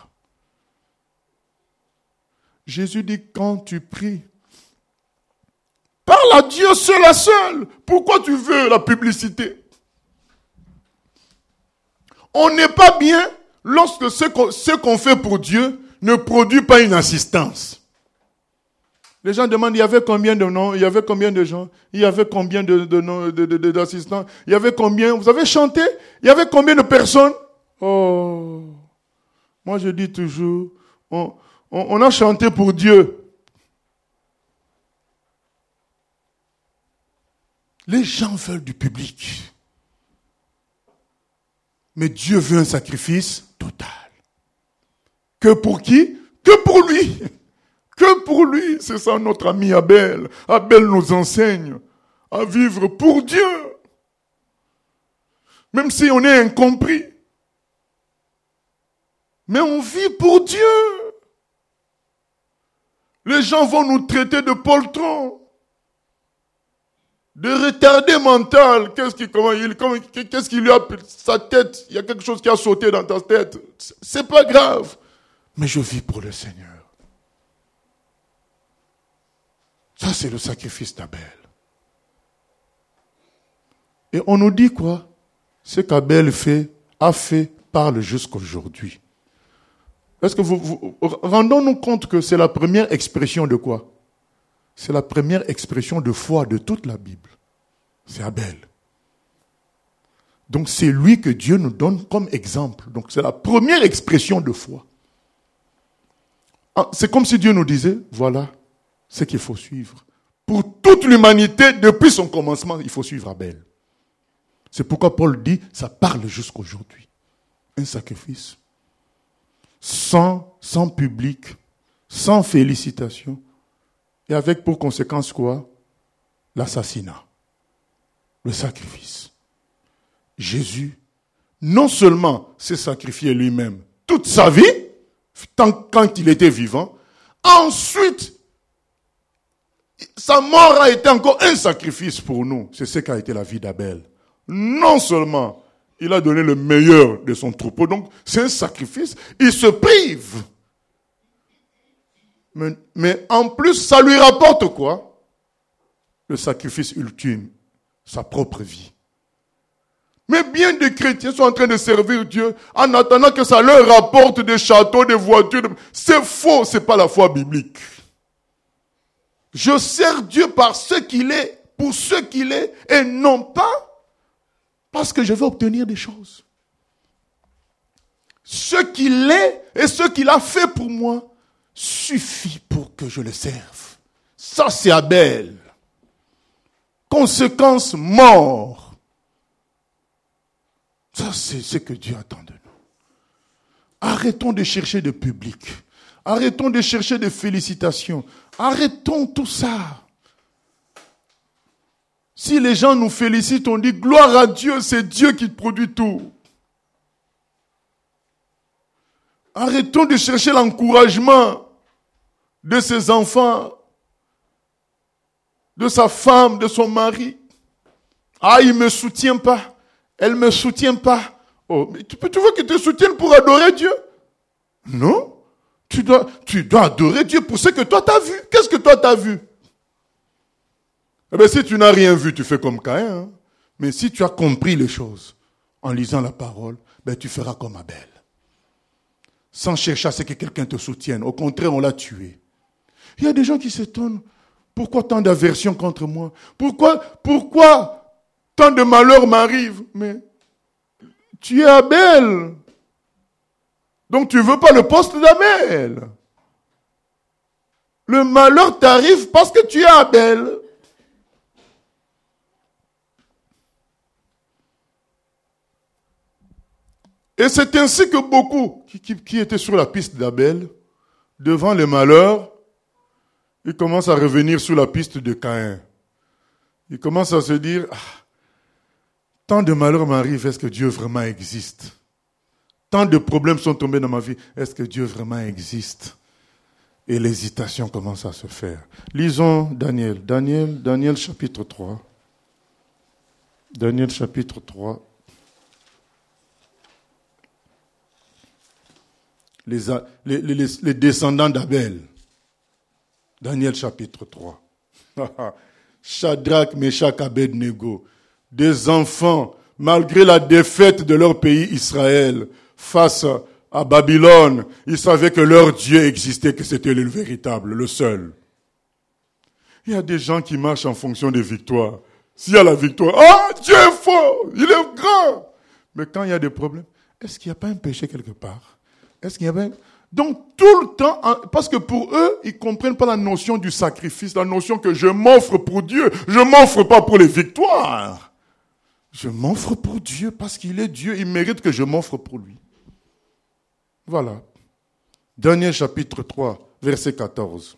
Speaker 1: Jésus dit, quand tu pries, parle à Dieu seul à seul. Pourquoi tu veux la publicité? On n'est pas bien lorsque ce qu'on, ce qu'on fait pour Dieu ne produit pas une assistance. Les gens demandent, il y avait combien de noms, il y avait combien de gens, il y avait combien de, de, de, de, de, d'assistants, il y avait combien, vous avez chanté, il y avait combien de personnes? Oh, moi je dis toujours, on... On a chanté pour Dieu. Les gens veulent du public. Mais Dieu veut un sacrifice total. Que pour qui? Que pour lui. Que pour lui. C'est ça notre ami Abel. Abel nous enseigne à vivre pour Dieu. Même si on est incompris. Mais on vit pour Dieu. Les gens vont nous traiter de poltrons, de retardés mental. Qu'est-ce qui, comment il, comment, qu'est-ce qui lui a, sa tête, il y a quelque chose qui a sauté dans ta tête. C'est pas grave. Mais je vis pour le Seigneur. Ça, c'est le sacrifice d'Abel. Et on nous dit quoi? Ce qu'Abel fait, a fait, parle jusqu'aujourd'hui. Est-ce que vous, vous rendons-nous compte que c'est la première expression de quoi? C'est la première expression de foi de toute la Bible. C'est Abel. Donc c'est lui que Dieu nous donne comme exemple. Donc c'est la première expression de foi. C'est comme si Dieu nous disait, voilà ce qu'il faut suivre. Pour toute l'humanité, depuis son commencement, il faut suivre Abel. C'est pourquoi Paul dit, ça parle jusqu'aujourd'hui. Un sacrifice. Sans, sans public, sans félicitations. Et avec pour conséquence quoi? L'assassinat. Le sacrifice. Jésus, non seulement s'est sacrifié lui-même toute sa vie, tant, quand il était vivant, ensuite, sa mort a été encore un sacrifice pour nous. C'est ce qu'a été la vie d'Abel. Non seulement il a donné le meilleur de son troupeau, donc c'est un sacrifice, il se prive. Mais, mais en plus, ça lui rapporte quoi? Le sacrifice ultime, sa propre vie. Mais bien des chrétiens sont en train de servir Dieu en attendant que ça leur rapporte des châteaux, des voitures. C'est faux, c'est pas la foi biblique. Je sers Dieu par ce qu'il est, pour ce qu'il est, et non pas parce que je veux obtenir des choses. Ce qu'il est et ce qu'il a fait pour moi suffit pour que je le serve. Ça, c'est Abel. Conséquence, mort. Ça, c'est ce que Dieu attend de nous. Arrêtons de chercher de public. Arrêtons de chercher des félicitations. Arrêtons tout ça. Si les gens nous félicitent, on dit gloire à Dieu, c'est Dieu qui produit tout. Arrêtons de chercher l'encouragement de ses enfants, de sa femme, de son mari. Ah, il ne me soutient pas. Elle ne me soutient pas. Oh, mais tu, tu veux qu'il te soutienne pour adorer Dieu? Non. Tu dois, tu dois adorer Dieu pour ce que toi t'as vu. Qu'est-ce que toi t'as vu? Eh bien, si tu n'as rien vu, tu fais comme Caïn. Hein? Mais si tu as compris les choses en lisant la parole, ben, tu feras comme Abel. Sans chercher à ce que quelqu'un te soutienne. Au contraire, on l'a tué. Il y a des gens qui s'étonnent. Pourquoi tant d'aversion contre moi? Pourquoi, pourquoi tant de malheurs m'arrivent? Mais tu es Abel. Donc tu ne veux pas le poste d'Abel. Le malheur t'arrive parce que tu es Abel. Et c'est ainsi que beaucoup qui, qui, qui étaient sur la piste d'Abel, devant les malheurs, ils commencent à revenir sur la piste de Caïn. Ils commencent à se dire, ah, tant de malheurs m'arrivent, est-ce que Dieu vraiment existe? Tant de problèmes sont tombés dans ma vie, est-ce que Dieu vraiment existe? Et l'hésitation commence à se faire. Lisons Daniel, Daniel, Daniel chapitre trois. Daniel chapitre trois. Les, les, les, les descendants d'Abel. Daniel chapitre trois. Shadrach, Meshach, Abednego. Des enfants, malgré la défaite de leur pays Israël, face à Babylone, ils savaient que leur Dieu existait, que c'était le véritable, le seul. Il y a des gens qui marchent en fonction des victoires. S'il y a la victoire, ah, Dieu est fort, il est grand. Mais quand il y a des problèmes, est-ce qu'il n'y a pas un péché quelque part? Est-ce qu'il y a pas... Donc, tout le temps, parce que pour eux, ils ne comprennent pas la notion du sacrifice, la notion que je m'offre pour Dieu. Je ne m'offre pas pour les victoires. Je m'offre pour Dieu parce qu'il est Dieu. Il mérite que je m'offre pour lui. Voilà. Daniel chapitre trois, verset quatorze.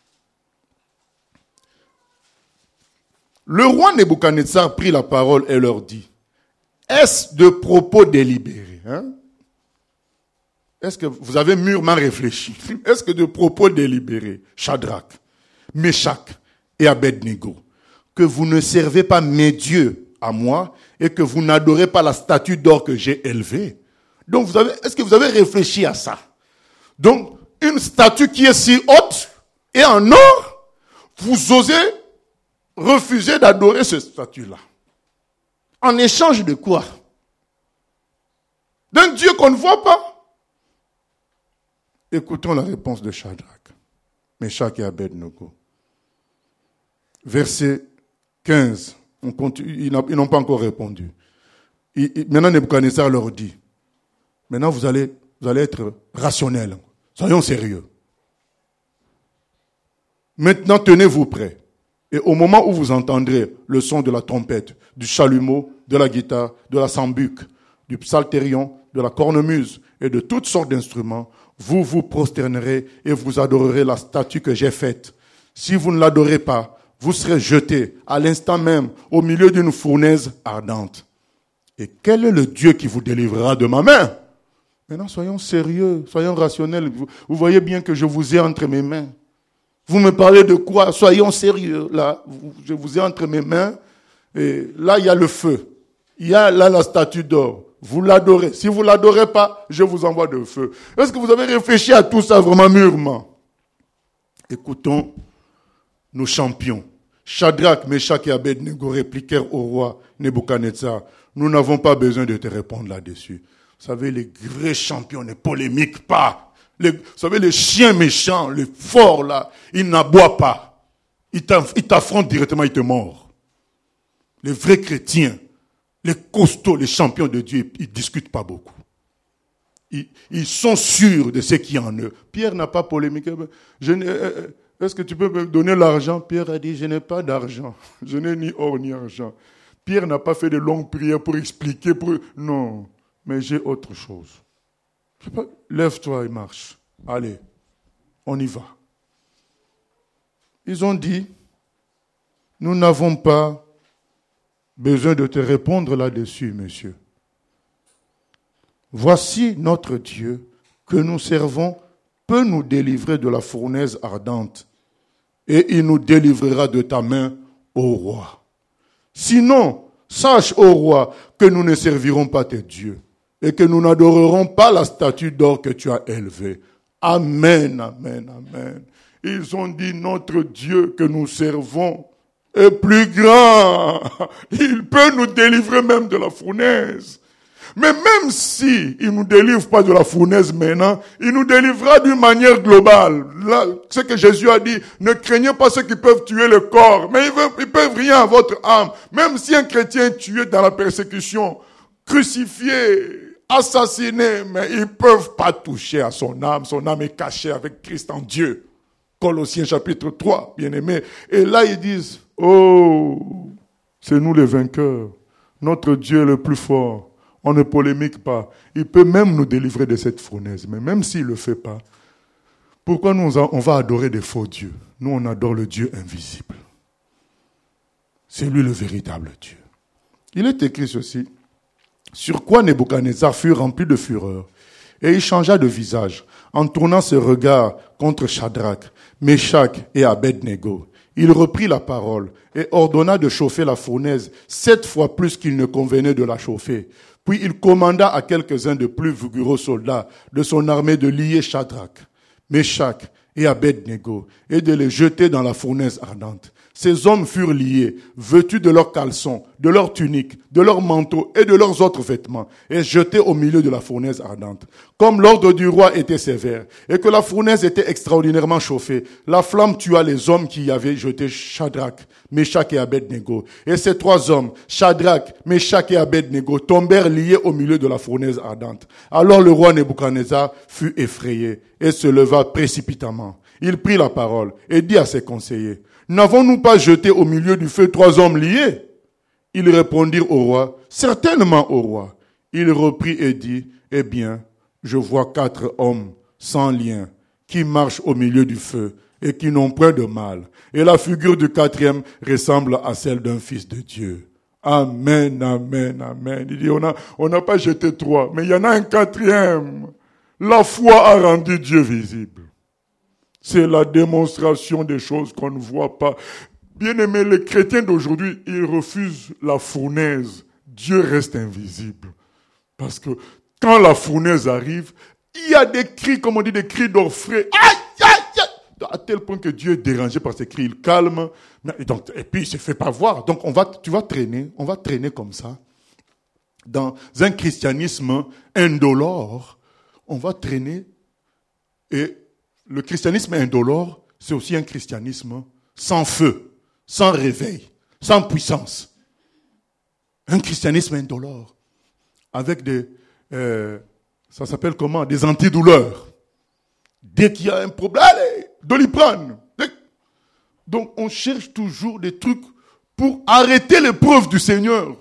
Speaker 1: Le roi Nebuchadnezzar prit la parole et leur dit, est-ce de propos délibérés, hein? Est-ce que vous avez mûrement réfléchi? Est-ce que de propos délibérés, Shadrach, Meshach et Abednego, que vous ne servez pas mes dieux à moi et que vous n'adorez pas la statue d'or que j'ai élevée? Donc, vous avez, est-ce que vous avez réfléchi à ça? Donc, une statue qui est si haute et en or, vous osez refuser d'adorer cette statue-là. En échange de quoi? D'un Dieu qu'on ne voit pas. Écoutons la réponse de Shadrach, Meshach et Abednego. Verset quinze. On continue, ils n'ont pas encore répondu. Il, il, maintenant, Nebuchadnezzar leur dit, maintenant vous allez, vous allez être rationnels. Soyons sérieux. Maintenant, tenez-vous prêts. Et au moment où vous entendrez le son de la trompette, du chalumeau, de la guitare, de la sambuc, du psalterion, de la cornemuse et de toutes sortes d'instruments, vous vous prosternerez et vous adorerez la statue que j'ai faite. Si vous ne l'adorez pas, vous serez jetés à l'instant même au milieu d'une fournaise ardente. Et quel est le Dieu qui vous délivrera de ma main? Maintenant, soyons sérieux, soyons rationnels. Vous, vous voyez bien que je vous ai entre mes mains. Vous me parlez de quoi? Soyons sérieux. Là, je vous ai entre mes mains. Et là, il y a le feu. Il y a là la statue d'or. Vous l'adorez. Si vous ne l'adorez pas, je vous envoie de feu. Est-ce que vous avez réfléchi à tout ça vraiment mûrement? Écoutons nos champions. Shadrach, Meshach et Abednego répliquèrent au roi Nebuchadnezzar. Nous n'avons pas besoin de te répondre là-dessus. Vous savez, les vrais champions ne polémiquent pas. Les, vous savez, les chiens méchants, les forts là, ils n'aboient pas. Ils t'affrontent directement, ils te mordent. Les vrais chrétiens, les costauds, les champions de Dieu, ils ne discutent pas beaucoup. Ils, ils sont sûrs de ce qui est en eux. Pierre n'a pas polémiqué. Je n'ai, est-ce que tu peux me donner l'argent? Pierre a dit, je n'ai pas d'argent. Je n'ai ni or ni argent. Pierre n'a pas fait de longues prières pour expliquer. Pour... Non, mais j'ai autre chose. Pas... Lève-toi et marche. Allez, on y va. Ils ont dit, nous n'avons pas besoin de te répondre là-dessus, monsieur. Voici notre Dieu que nous servons peut nous délivrer de la fournaise ardente et il nous délivrera de ta main, ô roi. Sinon, sache, ô roi, que nous ne servirons pas tes dieux et que nous n'adorerons pas la statue d'or que tu as élevée. Amen, amen, amen. Ils ont dit, notre Dieu que nous servons est plus grand. Il peut nous délivrer même de la fournaise. Mais même si il ne nous délivre pas de la fournaise maintenant, il nous délivrera d'une manière globale. Là, ce que Jésus a dit, ne craignez pas ceux qui peuvent tuer le corps, mais ils ne peuvent rien à votre âme. Même si un chrétien est tué dans la persécution, crucifié, assassiné, mais ils ne peuvent pas toucher à son âme. Son âme est cachée avec Christ en Dieu. Colossiens chapitre trois, bien-aimés. Et là, ils disent, oh, c'est nous les vainqueurs. Notre Dieu est le plus fort. On ne polémique pas. Il peut même nous délivrer de cette fournaise. Mais même s'il ne le fait pas, pourquoi nous on va adorer des faux dieux? Nous, on adore le Dieu invisible. C'est lui le véritable Dieu. Il est écrit ceci. Sur quoi Nebuchadnezzar fut rempli de fureur. Et il changea de visage, en tournant ses regards contre Shadrach, Meshach et Abednego. Il reprit la parole et ordonna de chauffer la fournaise sept fois plus qu'il ne convenait de la chauffer. Puis il commanda à quelques-uns de plus vigoureux soldats de son armée de lier Shadrach, Meshach et Abednego et de les jeter dans la fournaise ardente. Ces hommes furent liés, vêtus de leurs caleçons, de leurs tuniques, de leurs manteaux et de leurs autres vêtements, et jetés au milieu de la fournaise ardente. Comme l'ordre du roi était sévère, et que la fournaise était extraordinairement chauffée, la flamme tua les hommes qui y avaient jeté Shadrach, Meshach et Abednego. Et ces trois hommes, Shadrach, Meshach et Abednego, tombèrent liés au milieu de la fournaise ardente. Alors le roi Nebuchadnezzar fut effrayé, et se leva précipitamment. Il prit la parole, et dit à ses conseillers, n'avons-nous pas jeté au milieu du feu trois hommes liés? Ils répondirent au roi, certainement au roi. Il reprit et dit, eh bien, je vois quatre hommes sans lien qui marchent au milieu du feu et qui n'ont point de mal. Et la figure du quatrième ressemble à celle d'un fils de Dieu. Amen, amen, amen. Il dit, on a, on n'a pas jeté trois, mais il y en a un quatrième. La foi a rendu Dieu visible. C'est la démonstration des choses qu'on ne voit pas. Bien aimé, les chrétiens d'aujourd'hui, ils refusent la fournaise. Dieu reste invisible. Parce que quand la fournaise arrive, il y a des cris, comme on dit, des cris d'orfraie. Aïe, aïe, aïe. À tel point que Dieu est dérangé par ces cris. Il calme. Et, donc, et puis, il ne se fait pas voir. Donc, on va, tu vas traîner. On va traîner comme ça. Dans un christianisme indolore, on va traîner et le christianisme indolore, c'est aussi un christianisme sans feu, sans réveil, sans puissance. Un christianisme indolore, avec des, euh, ça s'appelle comment? Des antidouleurs. Dès qu'il y a un problème, allez, Doliprane. Donc on cherche toujours des trucs pour arrêter l'épreuve du Seigneur.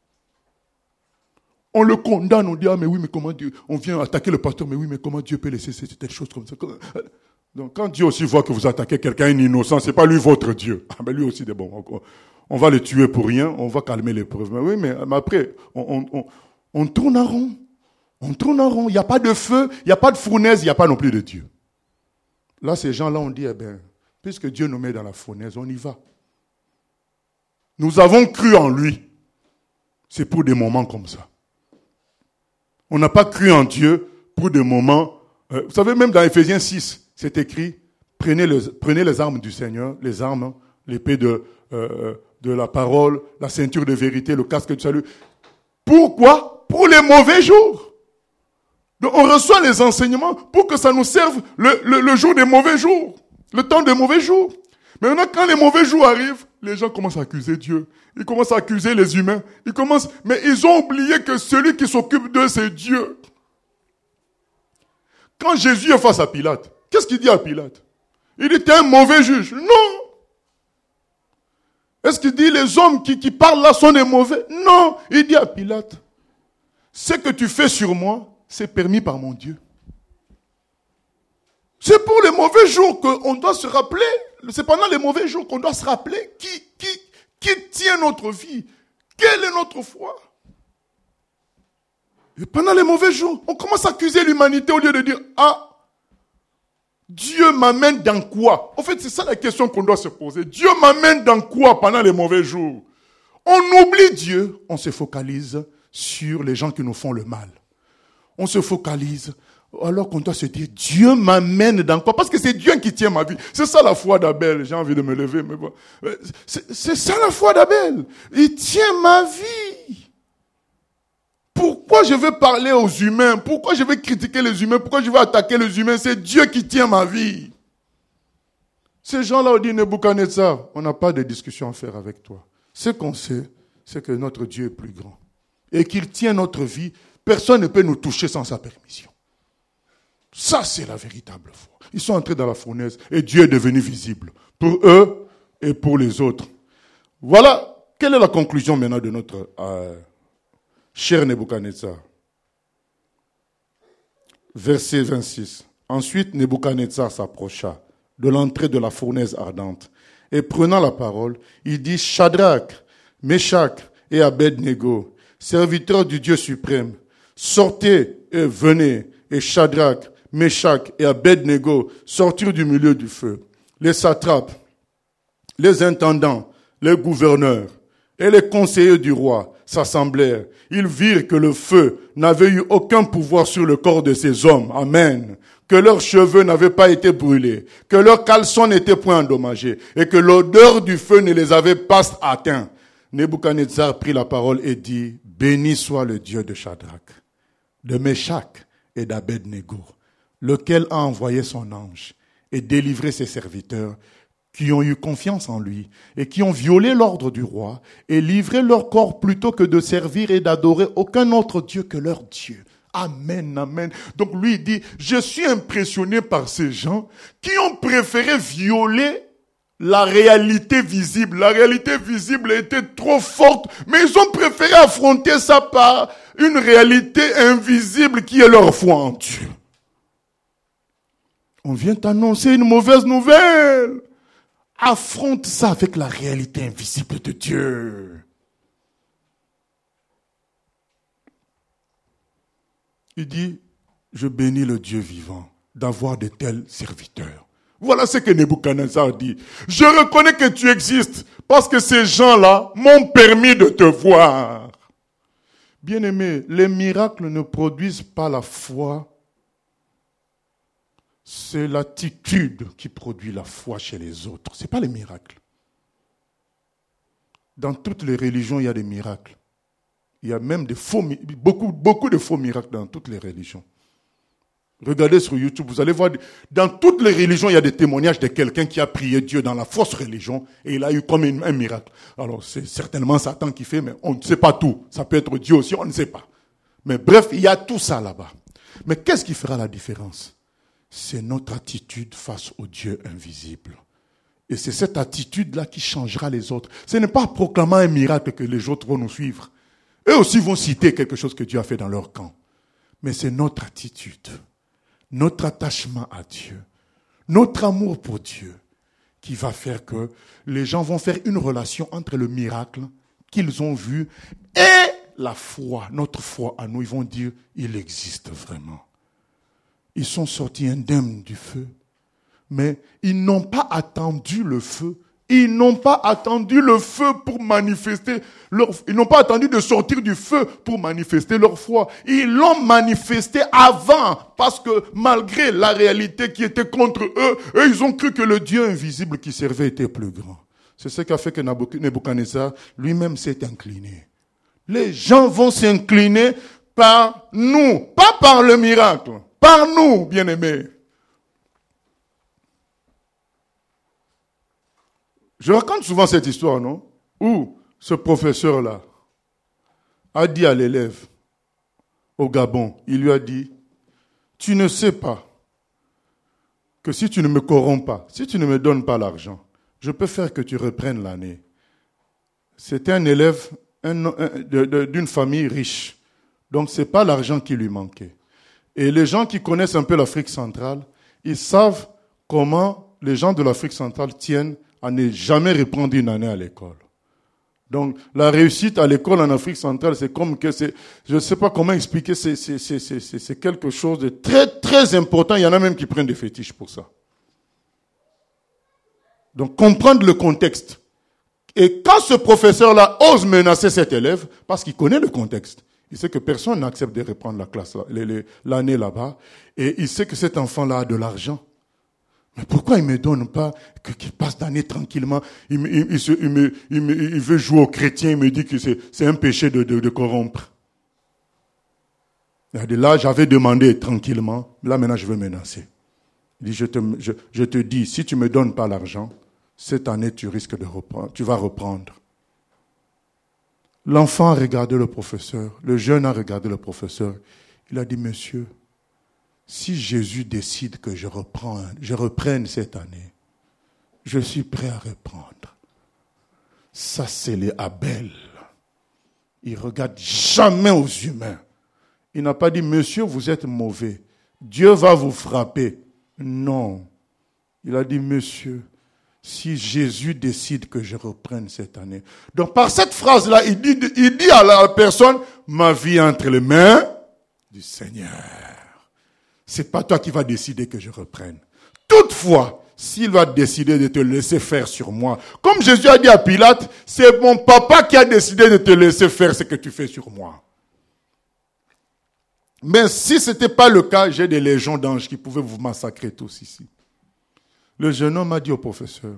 Speaker 1: On le condamne, on dit, ah mais oui, mais comment Dieu, on vient attaquer le pasteur, mais oui, mais comment Dieu peut laisser cette chose comme ça. Donc quand Dieu aussi voit que vous attaquez quelqu'un innocent, c'est pas lui votre Dieu. Ah mais lui aussi, c'est bon, on va le tuer pour rien, on va calmer l'épreuve. Mais oui, mais, mais après, on, on, on, on tourne en rond. On tourne en rond. Il n'y a pas de feu, il n'y a pas de fournaise, il n'y a pas non plus de Dieu. Là, ces gens-là ont dit, eh bien, puisque Dieu nous met dans la fournaise, on y va. Nous avons cru en lui. C'est pour des moments comme ça. On n'a pas cru en Dieu pour des moments... Euh, vous savez, même dans Éphésiens six, c'est écrit, prenez, le, prenez les armes du Seigneur, les armes, l'épée de, euh, de la parole, la ceinture de vérité, le casque du salut. Pourquoi? Pour les mauvais jours. Donc on reçoit les enseignements pour que ça nous serve le, le, le jour des mauvais jours, le temps des mauvais jours. Mais maintenant, quand les mauvais jours arrivent, les gens commencent à accuser Dieu. Ils commencent à accuser les humains. Ils commencent, mais ils ont oublié que celui qui s'occupe d'eux, c'est Dieu. Quand Jésus est face à Pilate, qu'est-ce qu'il dit à Pilate? Il dit, t'es un mauvais juge. Non. Est-ce qu'il dit, les hommes qui, qui parlent là sont des mauvais? Non. Il dit à Pilate, ce que tu fais sur moi, c'est permis par mon Dieu. C'est pour les mauvais jours qu'on doit se rappeler. C'est pendant les mauvais jours qu'on doit se rappeler qui, qui, qui tient notre vie. Quelle est notre foi? Et pendant les mauvais jours, on commence à accuser l'humanité au lieu de dire, ah, Dieu m'amène dans quoi? En fait, c'est ça la question qu'on doit se poser. Dieu m'amène dans quoi pendant les mauvais jours? On oublie Dieu, on se focalise sur les gens qui nous font le mal. On se focalise alors qu'on doit se dire, Dieu m'amène dans quoi? Parce que c'est Dieu qui tient ma vie. C'est ça la foi d'Abel. J'ai envie de me lever, mais bon. C'est, c'est ça la foi d'Abel. Il tient ma vie. Pourquoi je veux parler aux humains? Pourquoi je veux critiquer les humains? Pourquoi je veux attaquer les humains? C'est Dieu qui tient ma vie. Ces gens-là ont dit, Nebuchadnezzar, on n'a pas de discussion à faire avec toi. Ce qu'on sait, c'est que notre Dieu est plus grand. Et qu'il tient notre vie. Personne ne peut nous toucher sans sa permission. Ça, c'est la véritable foi. Ils sont entrés dans la fournaise et Dieu est devenu visible pour eux et pour les autres. Voilà, quelle est la conclusion maintenant de notre euh, cher Nebuchadnezzar? Verset vingt-six. Ensuite, Nebuchadnezzar s'approcha de l'entrée de la fournaise ardente et prenant la parole, il dit, Shadrach, Meshach et Abednego, serviteurs du Dieu suprême, sortez et venez. Et Shadrach, Meshach et Abednego sortirent du milieu du feu. Les satrapes, les intendants, les gouverneurs et les conseillers du roi s'assemblèrent. Ils virent que le feu n'avait eu aucun pouvoir sur le corps de ces hommes. Amen. Que leurs cheveux n'avaient pas été brûlés, que leurs caleçons n'étaient point endommagés et que l'odeur du feu ne les avait pas atteints. Nebuchadnezzar prit la parole et dit, béni soit le Dieu de Shadrach, de Meshach et d'Abednego, lequel a envoyé son ange et délivré ses serviteurs qui ont eu confiance en lui et qui ont violé l'ordre du roi et livré leur corps plutôt que de servir et d'adorer aucun autre Dieu que leur Dieu. Amen, amen. Donc lui il dit, je suis impressionné par ces gens qui ont préféré violer la réalité visible. La réalité visible était trop forte, mais ils ont préféré affronter ça par une réalité invisible qui est leur foi en Dieu. On vient t'annoncer une mauvaise nouvelle. Affronte ça avec la réalité invisible de Dieu. Il dit, je bénis le Dieu vivant d'avoir de tels serviteurs. Voilà ce que Nebuchadnezzar dit. Je reconnais que tu existes parce que ces gens-là m'ont permis de te voir. Bien-aimés, les miracles ne produisent pas la foi. C'est l'attitude qui produit la foi chez les autres. Ce n'est pas les miracles. Dans toutes les religions, il y a des miracles. Il y a même des faux, beaucoup, beaucoup de faux miracles dans toutes les religions. Regardez sur YouTube, vous allez voir, dans toutes les religions, il y a des témoignages de quelqu'un qui a prié Dieu dans la fausse religion et il a eu comme un miracle. Alors, c'est certainement Satan qui fait, mais on ne sait pas tout. Ça peut être Dieu aussi, on ne sait pas. Mais bref, il y a tout ça là-bas. Mais qu'est-ce qui fera la différence? C'est notre attitude face au Dieu invisible. Et c'est cette attitude-là qui changera les autres. Ce n'est pas en proclamant un miracle que les autres vont nous suivre. Eux aussi vont citer quelque chose que Dieu a fait dans leur camp. Mais c'est notre attitude, notre attachement à Dieu, notre amour pour Dieu qui va faire que les gens vont faire une relation entre le miracle qu'ils ont vu et la foi, notre foi à nous. Ils vont dire, il existe vraiment. Ils sont sortis indemnes du feu. Mais ils n'ont pas attendu le feu. Ils n'ont pas attendu le feu pour manifester leur, ils n'ont pas attendu de sortir du feu pour manifester leur foi. Ils l'ont manifesté avant, parce que malgré la réalité qui était contre eux, eux, ils ont cru que le Dieu invisible qui servait était plus grand. C'est ce qui a fait que Nebuchadnezzar lui-même s'est incliné. Les gens vont s'incliner par nous, pas par le miracle, par nous, bien-aimés. Je raconte souvent cette histoire, non? Où ce professeur-là a dit à l'élève au Gabon, il lui a dit, tu ne sais pas que si tu ne me corromps pas, si tu ne me donnes pas l'argent, je peux faire que tu reprennes l'année. C'était un élève un, un, de, de, d'une famille riche, donc ce n'est pas l'argent qui lui manquait. Et les gens qui connaissent un peu l'Afrique centrale, ils savent comment les gens de l'Afrique centrale tiennent à ne jamais reprendre une année à l'école. Donc, la réussite à l'école en Afrique centrale, c'est comme que c'est, je ne sais pas comment expliquer, c'est, c'est, c'est, c'est, c'est quelque chose de très, très important. Il y en a même qui prennent des fétiches pour ça. Donc, comprendre le contexte. Et quand ce professeur-là ose menacer cet élève, parce qu'il connaît le contexte, il sait que personne n'accepte de reprendre la classe, l'année là-bas, et il sait que cet enfant-là a de l'argent. Mais pourquoi il ne me donne pas que, qu'il passe d'année tranquillement? Il, me, il, il, se, il, me, il, me, il veut jouer aux chrétiens, il me dit que c'est, c'est un péché de, de, de corrompre. Il a dit, là, j'avais demandé tranquillement, là maintenant je veux menacer. Il dit, je te, je, je te dis, si tu ne me donnes pas l'argent, cette année tu risques de reprendre, tu vas reprendre. L'enfant a regardé le professeur, le jeune a regardé le professeur. Il a dit, monsieur, si Jésus décide que je reprends, je reprenne cette année, je suis prêt à reprendre. Ça, c'est les Abel. Il ne regarde jamais aux humains. Il n'a pas dit, monsieur, vous êtes mauvais. Dieu va vous frapper. Non. Il a dit, monsieur, si Jésus décide que je reprenne cette année. Donc, par cette phrase-là, il dit, il dit à la personne, ma vie entre les mains du Seigneur. C'est pas toi qui vas décider que je reprenne. Toutefois, s'il va décider de te laisser faire sur moi, comme Jésus a dit à Pilate, c'est mon papa qui a décidé de te laisser faire ce que tu fais sur moi. Mais si ce n'était pas le cas, j'ai des légions d'anges qui pouvaient vous massacrer tous ici. Le jeune homme a dit au professeur,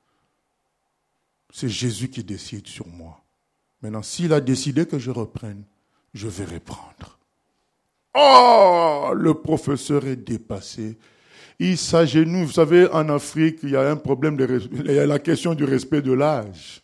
Speaker 1: c'est Jésus qui décide sur moi. Maintenant, s'il a décidé que je reprenne, je vais reprendre. Oh, le professeur est dépassé. Il s'agenouille. Vous savez, en Afrique, il y a un problème de respect. Il y a la question du respect de l'âge.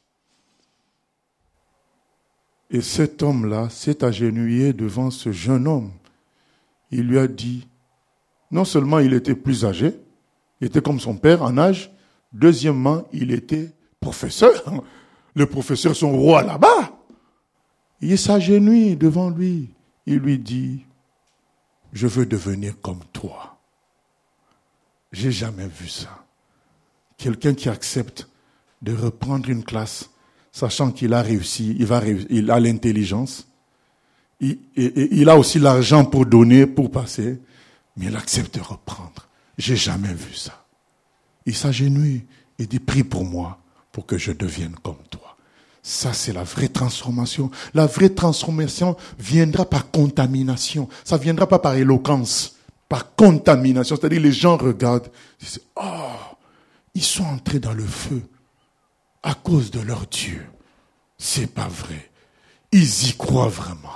Speaker 1: Et cet homme-là s'est agenouillé devant ce jeune homme. Il lui a dit, non seulement il était plus âgé, il était comme son père en âge, deuxièmement, il était professeur. Le professeur, son roi là-bas. Il s'agenouille devant lui. Il lui dit, je veux devenir comme toi. J'ai jamais vu ça. Quelqu'un qui accepte de reprendre une classe, sachant qu'il a réussi, il va réussir, il a l'intelligence, il, il, il a aussi l'argent pour donner, pour passer, mais il accepte de reprendre. J'ai jamais vu ça. Il s'agenouille et dit, prie pour moi, pour que je devienne comme toi. Ça, c'est la vraie transformation. La vraie transformation viendra par contamination. Ça ne viendra pas par éloquence, par contamination. C'est-à-dire, les gens regardent, ils disent, oh, ils sont entrés dans le feu à cause de leur Dieu. C'est pas vrai. Ils y croient vraiment.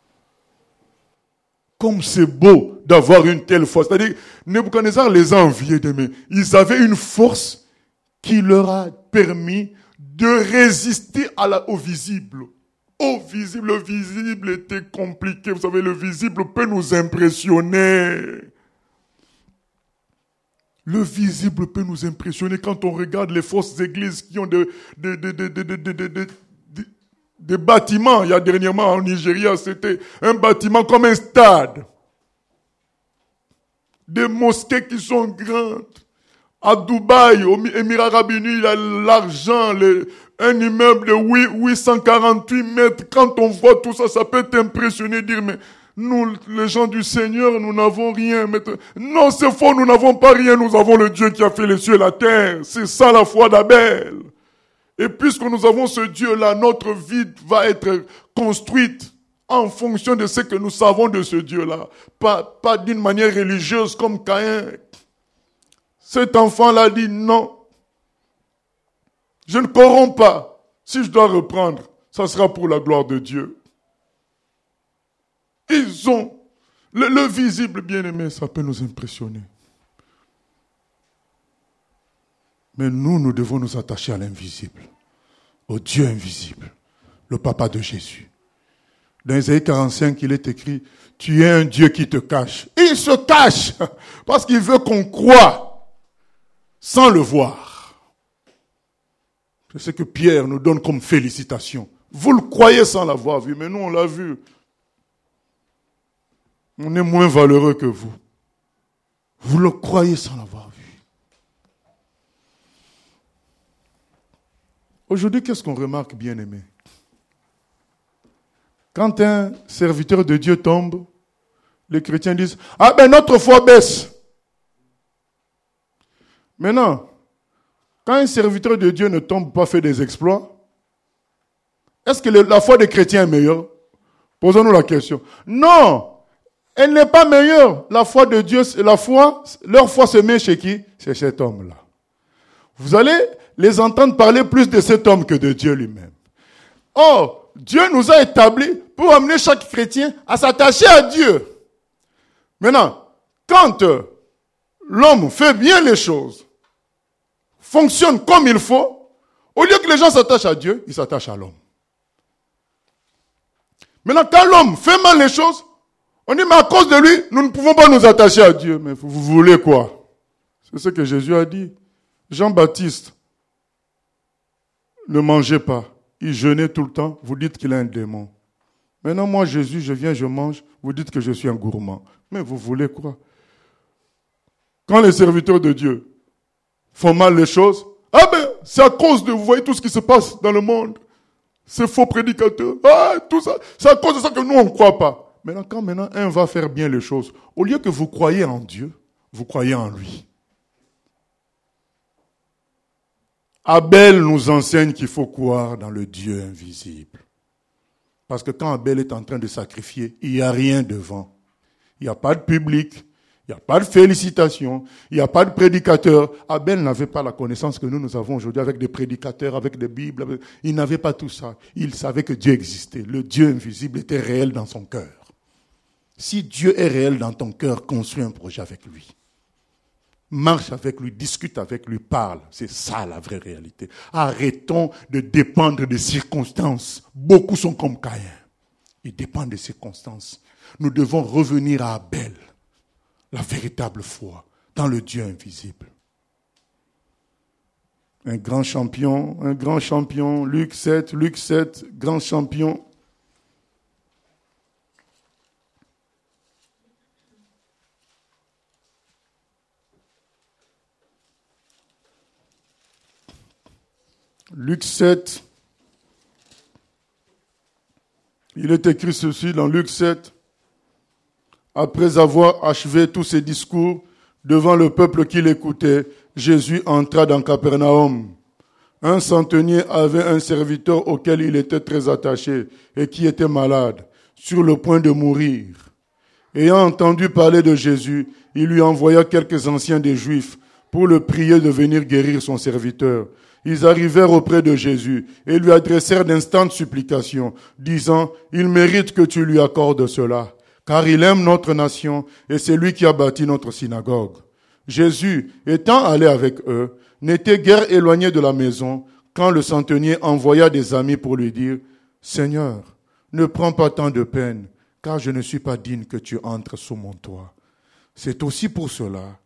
Speaker 1: Comme c'est beau d'avoir une telle force. C'est-à-dire, Nebuchadnezzar les a enviés d'aimer. Ils avaient une force qui leur a permis de résister à la, au visible. Au visible, le visible était compliqué. Vous savez, le visible peut nous impressionner. Le visible peut nous impressionner quand on regarde les fausses églises qui ont des, des, des, des, des, des, des, des, des bâtiments. Il y a dernièrement en Nigeria, c'était un bâtiment comme un stade. Des mosquées qui sont grandes. À Dubaï, aux Émirats Arabes Unis, il y a l'argent, les, un immeuble de huit cent quarante-huit mètres. Quand on voit tout ça, ça peut t'impressionner, dire, mais nous, les gens du Seigneur, nous n'avons rien. Non, c'est faux, nous n'avons pas rien. Nous avons le Dieu qui a fait les cieux et la terre. C'est ça la foi d'Abel. Et puisque nous avons ce Dieu-là, notre vie va être construite en fonction de ce que nous savons de ce Dieu-là. Pas, pas d'une manière religieuse comme Caïn. Cet enfant-là dit non. Je ne corromps pas. Si je dois reprendre, ça sera pour la gloire de Dieu. Ils ont le, le visible bien-aimé, ça peut nous impressionner. Mais nous, nous devons nous attacher à l'invisible, au Dieu invisible, le papa de Jésus. Dans Isaïe quarante-cinq, il est écrit, tu es un Dieu qui te cache. Et il se cache parce qu'il veut qu'on croie sans le voir. C'est ce que Pierre nous donne comme félicitation. Vous le croyez sans l'avoir vu, mais nous on l'a vu. On est moins valeureux que vous. Vous le croyez sans l'avoir vu. Aujourd'hui, qu'est-ce qu'on remarque, bien-aimé? Quand un serviteur de Dieu tombe, les chrétiens disent « Ah ben notre foi baisse ». Maintenant, quand un serviteur de Dieu ne tombe pas, fait des exploits, est-ce que la foi des chrétiens est meilleure? Posons-nous la question. Non! Elle n'est pas meilleure. La foi de Dieu, la foi, leur foi se met chez qui? C'est cet homme-là. Vous allez les entendre parler plus de cet homme que de Dieu lui-même. Or, Dieu nous a établis pour amener chaque chrétien à s'attacher à Dieu. Maintenant, quand l'homme fait bien les choses, fonctionne comme il faut, au lieu que les gens s'attachent à Dieu, ils s'attachent à l'homme. Maintenant, quand l'homme fait mal les choses, on dit, mais à cause de lui, nous ne pouvons pas nous attacher à Dieu. Mais vous voulez quoi? C'est ce que Jésus a dit. Jean-Baptiste ne mangeait pas. Il jeûnait tout le temps. Vous dites qu'il a un démon. Maintenant, moi, Jésus, je viens, je mange. Vous dites que je suis un gourmand. Mais vous voulez quoi? Quand les serviteurs de Dieu font mal les choses, ah ben, c'est à cause de, vous voyez tout ce qui se passe dans le monde. Ces faux prédicateurs, ah, tout ça. C'est à cause de ça que nous, on ne croit pas. Maintenant, quand maintenant un va faire bien les choses, au lieu que vous croyez en Dieu, vous croyez en lui. Abel nous enseigne qu'il faut croire dans le Dieu invisible. Parce que quand Abel est en train de sacrifier, il n'y a rien devant. Il n'y a pas de public, il n'y a pas de félicitations, il n'y a pas de prédicateur. Abel n'avait pas la connaissance que nous, nous avons aujourd'hui avec des prédicateurs, avec des Bibles. Avec... Il n'avait pas tout ça. Il savait que Dieu existait. Le Dieu invisible était réel dans son cœur. Si Dieu est réel dans ton cœur, construis un projet avec lui. Marche avec lui, discute avec lui, parle. C'est ça la vraie réalité. Arrêtons de dépendre des circonstances. Beaucoup sont comme Caïn. Ils dépendent des circonstances. Nous devons revenir à Abel, la véritable foi, dans le Dieu invisible. Un grand champion, un grand champion, Luc sept, Luc sept, grand champion. Luc sept, il est écrit ceci dans Luc sept. Après avoir achevé tous ses discours devant le peuple qui l'écoutait, Jésus entra dans Capernaum. Un centenier avait un serviteur auquel il était très attaché et qui était malade, sur le point de mourir. Ayant entendu parler de Jésus, il lui envoya quelques anciens des Juifs pour le prier de venir guérir son serviteur. Ils arrivèrent auprès de Jésus et lui adressèrent d'instantes supplications, disant, « Il mérite que tu lui accordes cela, car il aime notre nation et c'est lui qui a bâti notre synagogue. » Jésus, étant allé avec eux, n'était guère éloigné de la maison quand le centenier envoya des amis pour lui dire, « Seigneur, ne prends pas tant de peine, car je ne suis pas digne que tu entres sous mon toit. C'est aussi pour cela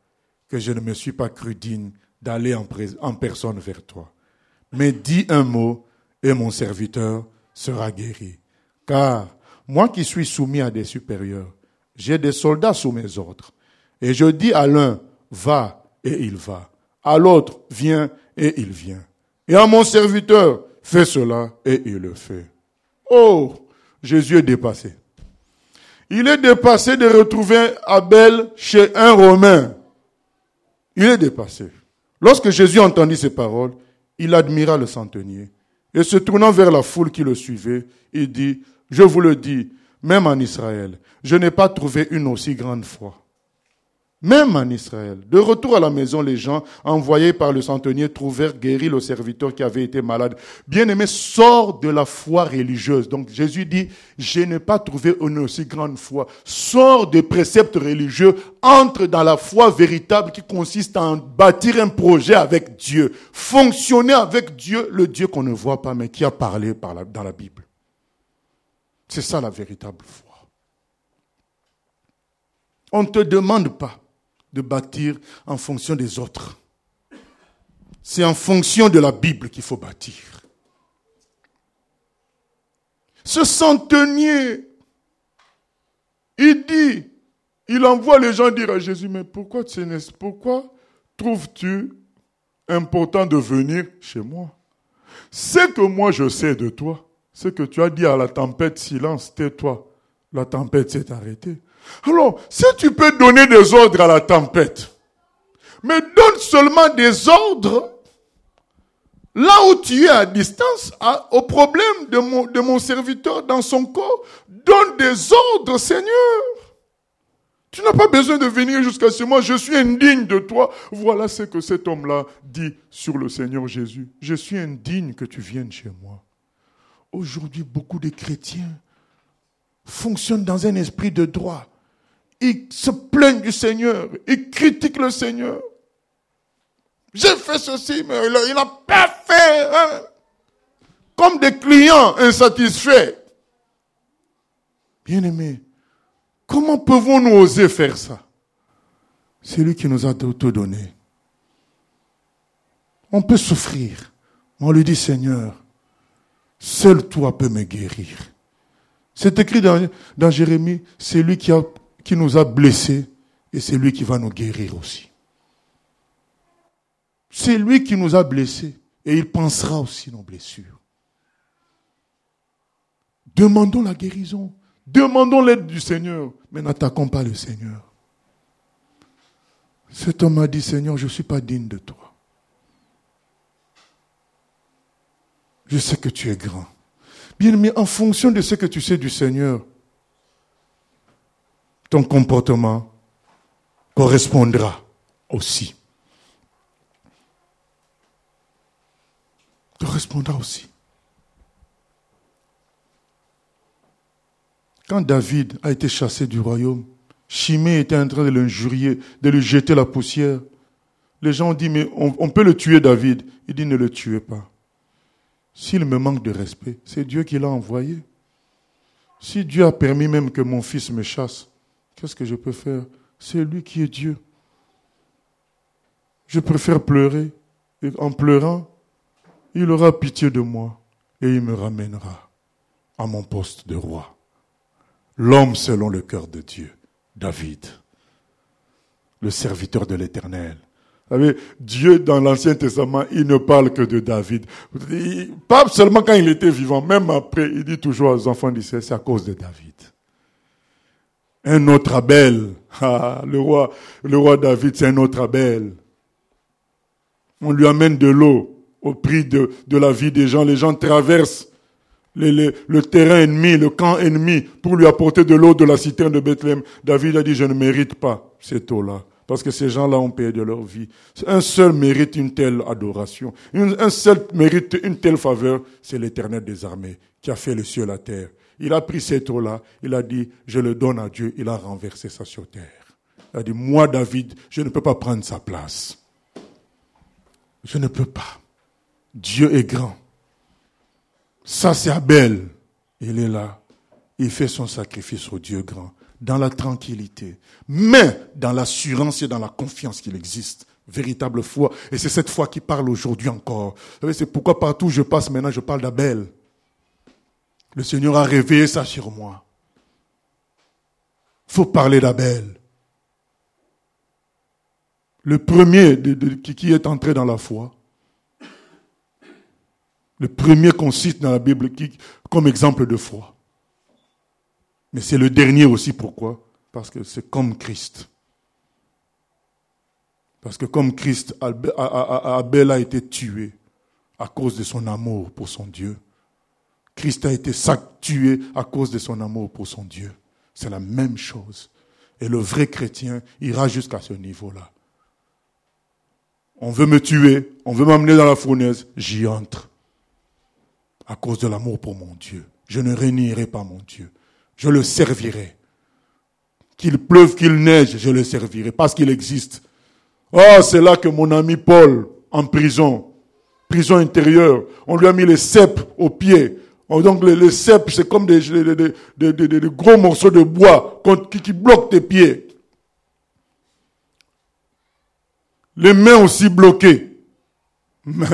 Speaker 1: que je ne me suis pas cru digne d'aller en, pré- en personne vers toi. Mais dis un mot et mon serviteur sera guéri. Car moi qui suis soumis à des supérieurs, j'ai des soldats sous mes ordres. Et je dis à l'un, va, et il va. À l'autre, viens, et il vient. Et à mon serviteur, fais cela, et il le fait. Oh, Jésus est dépassé. Il est dépassé de retrouver Abel chez un Romain. Il est dépassé. Lorsque Jésus entendit ces paroles, il admira le centenier. Et se tournant vers la foule qui le suivait, il dit, je vous le dis, même en Israël, je n'ai pas trouvé une aussi grande foi. Même en Israël. De retour à la maison, les gens envoyés par le centenier trouvèrent guéri le serviteur qui avait été malade. Bien-aimé, sors de la foi religieuse. Donc Jésus dit, je n'ai pas trouvé une aussi grande foi. Sors des préceptes religieux, entre dans la foi véritable qui consiste à bâtir un projet avec Dieu. Fonctionner avec Dieu, le Dieu qu'on ne voit pas mais qui a parlé par la, dans la Bible. C'est ça la véritable foi. On ne te demande pas de bâtir en fonction des autres. C'est en fonction de la Bible qu'il faut bâtir. Ce centenier, il dit, il envoie les gens dire à Jésus, mais pourquoi, pourquoi trouves-tu important de venir chez moi? Ce que moi je sais de toi, c'est que tu as dit à la tempête, silence, tais-toi. La tempête s'est arrêtée. Alors, si tu peux donner des ordres à la tempête, mais donne seulement des ordres là où tu es à distance, à, au problème de mon, de mon serviteur dans son corps, donne des ordres, Seigneur. Tu n'as pas besoin de venir jusqu'à chez moi, je suis indigne de toi. Voilà ce que cet homme-là dit sur le Seigneur Jésus. Je suis indigne que tu viennes chez moi. Aujourd'hui, beaucoup de chrétiens fonctionnent dans un esprit de droit. Ils se plaignent du Seigneur. Ils critiquent le Seigneur. J'ai fait ceci, mais il n'a pas fait. Hein? Comme des clients insatisfaits. Bien-aimés, comment pouvons-nous oser faire ça? C'est lui qui nous a tout donné. On peut souffrir. On lui dit, Seigneur, seul toi peux me guérir. C'est écrit dans, dans Jérémie, c'est lui qui a qui nous a blessés, et c'est lui qui va nous guérir aussi. C'est lui qui nous a blessés, et il pensera aussi nos blessures. Demandons la guérison, demandons l'aide du Seigneur, mais n'attaquons pas le Seigneur. Cet homme a dit, Seigneur, je ne suis pas digne de toi. Je sais que tu es grand. Bien, mais en fonction de ce que tu sais du Seigneur, ton comportement correspondra aussi. Correspondra aussi. Quand David a été chassé du royaume, Shimée était en train de l'injurier, de lui jeter la poussière. Les gens ont dit, mais on, on peut le tuer, David. Il dit, ne le tuez pas. S'il me manque de respect, c'est Dieu qui l'a envoyé. Si Dieu a permis même que mon fils me chasse, qu'est-ce que je peux faire? C'est lui qui est Dieu. Je préfère pleurer. Et en pleurant, il aura pitié de moi et il me ramènera à mon poste de roi. L'homme selon le cœur de Dieu, David, le serviteur de l'Éternel. Vous savez, Dieu dans l'Ancien Testament, il ne parle que de David. Il, pas seulement quand il était vivant, même après, il dit toujours aux enfants d'Israël, c'est à cause de David. Un autre Abel. Ah, le roi, le roi David, c'est un autre Abel. On lui amène de l'eau au prix de, de la vie des gens. Les gens traversent les, les, le terrain ennemi, le camp ennemi, pour lui apporter de l'eau de la citerne de Bethléem. David a dit, je ne mérite pas cette eau-là. Parce que ces gens-là ont payé de leur vie. Un seul mérite une telle adoration. Un seul mérite une telle faveur. C'est l'Éternel des armées qui a fait le ciel et la terre. Il a pris cette eau-là, il a dit, je le donne à Dieu, il a renversé ça sur terre. Il a dit, moi David, je ne peux pas prendre sa place. Je ne peux pas. Dieu est grand. Ça c'est Abel. Il est là. Il fait son sacrifice au Dieu grand. dans la tranquillité, mais dans l'assurance et dans la confiance qu'il existe. Véritable foi. Et c'est cette foi qui parle aujourd'hui encore. Vous savez, c'est pourquoi partout où je passe maintenant, je parle d'Abel. Le Seigneur a réveillé ça sur moi. Il faut parler d'Abel. Le premier de, de, qui, qui est entré dans la foi. Le premier qu'on cite dans la Bible qui, comme exemple de foi. Mais c'est le dernier aussi. Pourquoi? Parce que c'est comme Christ. Parce que comme Christ, Abel a été tué à cause de son amour pour son Dieu. Christ a été tué à cause de son amour pour son Dieu. C'est la même chose. Et le vrai chrétien ira jusqu'à ce niveau-là. On veut me tuer, on veut m'amener dans la fournaise, j'y entre. À cause de l'amour pour mon Dieu. Je ne réunirai pas mon Dieu. Je le servirai. Qu'il pleuve, qu'il neige, je le servirai parce qu'il existe. Oh, c'est là que mon ami Paul, en prison, prison intérieure, on lui a mis les cèpes aux pieds. Donc les, les cèpes, c'est comme des, des, des, des, des, des gros morceaux de bois qui, qui bloquent tes pieds. Les mains aussi bloquées. Mais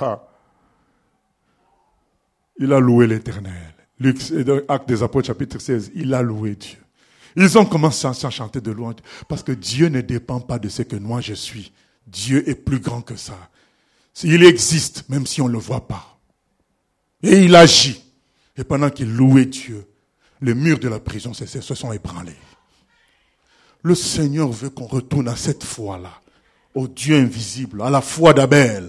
Speaker 1: il a loué l'Éternel. Luc, Actes des Apôtres, chapitre seize, il a loué Dieu. Ils ont commencé à chanter de louange. Parce que Dieu ne dépend pas de ce que moi je suis. Dieu est plus grand que ça. Il existe, même si on ne le voit pas. Et il agit. Et pendant qu'il louait Dieu, les murs de la prison se sont ébranlés. Le Seigneur veut qu'on retourne à cette foi-là. Au Dieu invisible, à la foi d'Abel.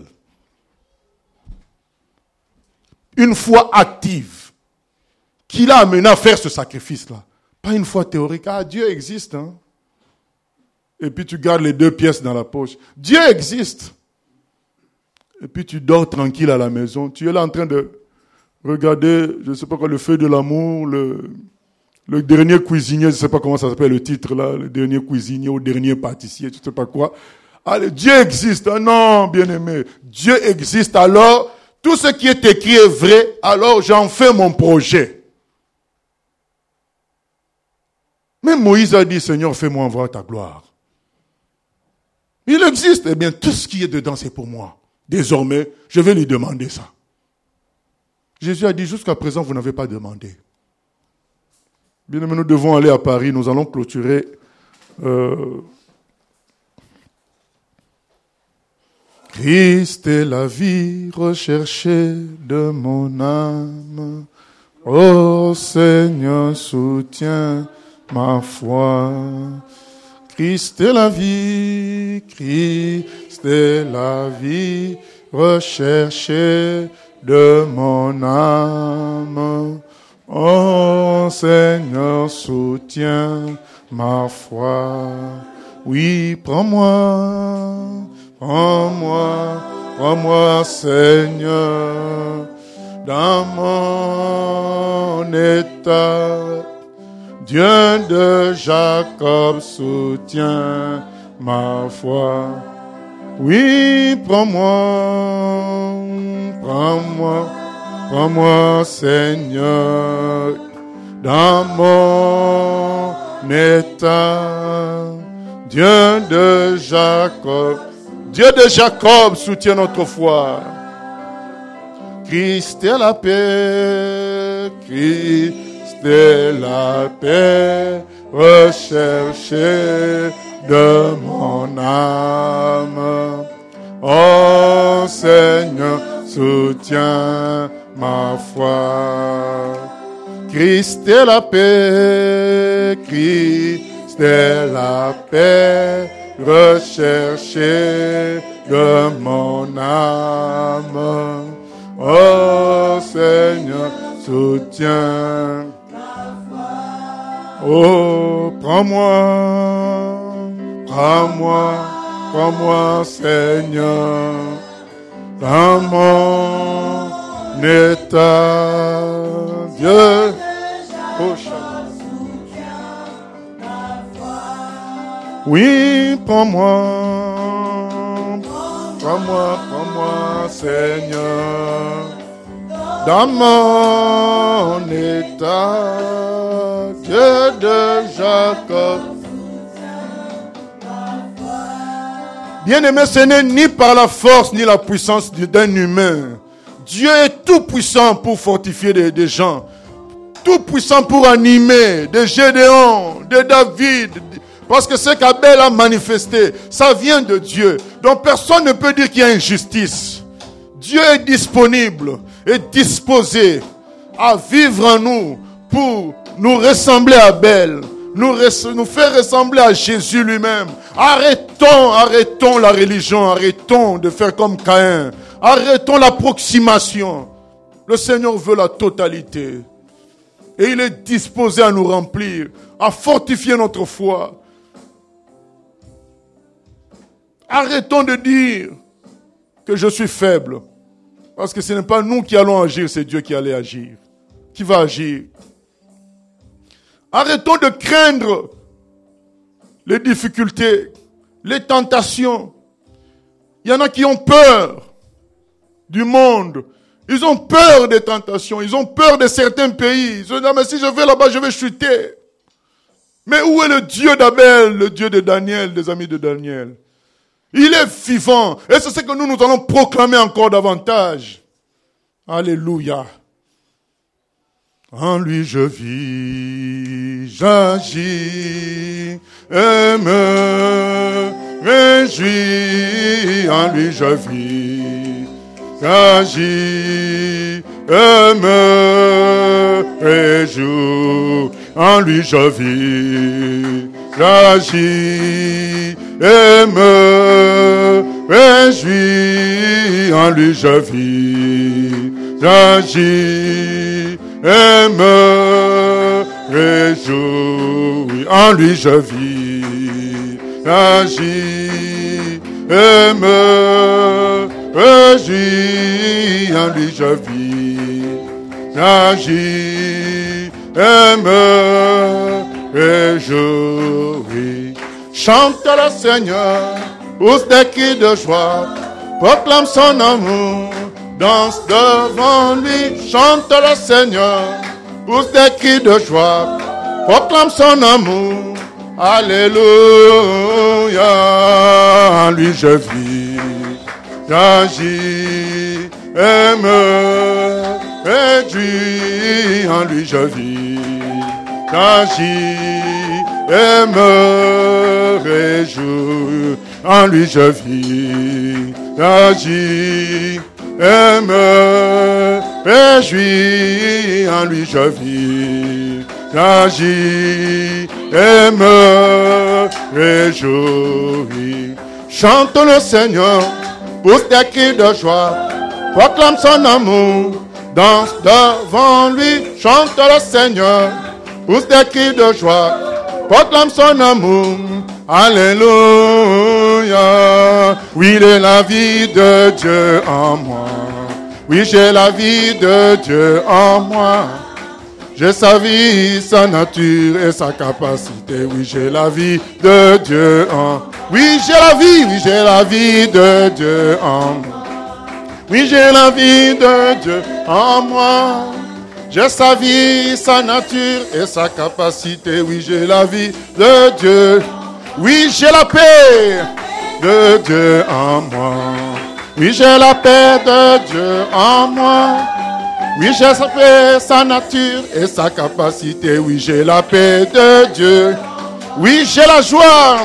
Speaker 1: Une foi active. Qui l'a amené à faire ce sacrifice-là. Pas une foi théorique. Ah, Dieu existe. Hein? Et puis tu gardes les deux pièces dans la poche. Dieu existe. Et puis tu dors tranquille à la maison. Tu es là en train de regarder, je ne sais pas quoi, le feu de l'amour, le, le dernier cuisinier, je ne sais pas comment ça s'appelle le titre là, le dernier cuisinier ou dernier pâtissier, je ne sais pas quoi. Allez, Dieu existe. Ah non, bien-aimé. Dieu existe. Alors, tout ce qui est écrit est vrai. Alors, j'en fais mon projet. Même Moïse a dit, Seigneur, fais-moi voir ta gloire. Il existe. Eh bien, tout ce qui est dedans, c'est pour moi. Désormais, je vais lui demander ça. Jésus a dit, jusqu'à présent, vous n'avez pas demandé. Bien aimé, nous devons aller à Paris. Nous allons clôturer. Euh, Christ est la vie recherchée de mon âme. Ô Seigneur, soutiens ma foi. Christ est la vie, Christ est la vie recherchée de mon âme. Ô Seigneur, soutiens ma foi. Oui, prends-moi, prends-moi, prends-moi, Seigneur, dans mon état. Dieu de Jacob soutient ma foi. Oui, prends-moi, prends-moi, prends-moi, Seigneur, dans mon état. Dieu de Jacob, Dieu de Jacob soutient notre foi. Christ est la paix, Christ est la paix, recherchée de mon âme. Oh Seigneur, soutiens ma foi. Christ est la paix, Christ est la paix, recherchée de mon âme. Oh Seigneur, soutiens ma foi. Oh, prends-moi, prends-moi, prends-moi, Seigneur, dans mon état. Dieu, oh, oui, prends-moi, prends-moi, prends-moi, Seigneur, dans mon état. Dieu de Jacob. Bien-aimé, ce n'est ni par la force ni la puissance d'un humain. Dieu est tout puissant pour fortifier des, des gens. Tout puissant pour animer des Gédéon, des David. Parce que ce qu'Abel a manifesté, ça vient de Dieu. Donc personne ne peut dire qu'il y a injustice. Dieu est disponible et disposé à vivre en nous pour nous ressembler à Abel, nous, res- nous faire ressembler à Jésus lui-même. Arrêtons, arrêtons la religion, arrêtons de faire comme Caïn, arrêtons l'approximation. Le Seigneur veut la totalité et il est disposé à nous remplir, à fortifier notre foi. Arrêtons de dire que je suis faible. Parce que ce n'est pas nous qui allons agir, c'est Dieu qui allait agir. Qui va agir. Arrêtons de craindre les difficultés, les tentations. Il y en a qui ont peur du monde. Ils ont peur des tentations. Ils ont peur de certains pays. Ils se disent, mais si je vais là-bas, je vais chuter. Mais où est le Dieu d'Abel, le Dieu de Daniel, des amis de Daniel? Il est vivant. Et c'est ce que nous, nous allons proclamer encore davantage. Alléluia. En lui je vis, j'agis et me réjouis. En lui je vis, j'agis et me réjouis. En lui je vis, j'agis et me réjouis. En lui je vis, j'agis et me réjouis. En lui je vis, j'agis et me réjouis. En lui je vis, j'agis et me réjouis. Chante le Seigneur, pousse des cris de joie, proclame son amour, danse devant lui. Chante le Seigneur, pousse des cris de joie, proclame son amour. Alléluia, en lui je vis, j'agis et me réjouis. En lui je vis, j'agis et me réjouis. En lui je vis, j'agis et me réjouis. En lui je vis, j'agis et me réjouis. Chante le Seigneur, pousse des cris de joie, proclame son amour, danse devant lui. Chante le Seigneur, pousse des cris de joie, proclame son amour. Alléluia. Oui, j'ai la vie de Dieu en moi. Oui, j'ai la vie de Dieu en moi. J'ai sa vie, sa nature et sa capacité. Oui, j'ai la vie de Dieu en... Oui, j'ai la vie, oui, j'ai la vie de Dieu en moi. Oui, j'ai la vie de Dieu en moi. J'ai sa vie, sa nature et sa capacité. Oui, j'ai la vie de Dieu. Oui, j'ai la paix de Dieu en moi. Oui, j'ai la paix de Dieu en moi. Oui, j'ai sa paix, sa nature et sa capacité. Oui, j'ai la paix de Dieu. Oui, j'ai la joie.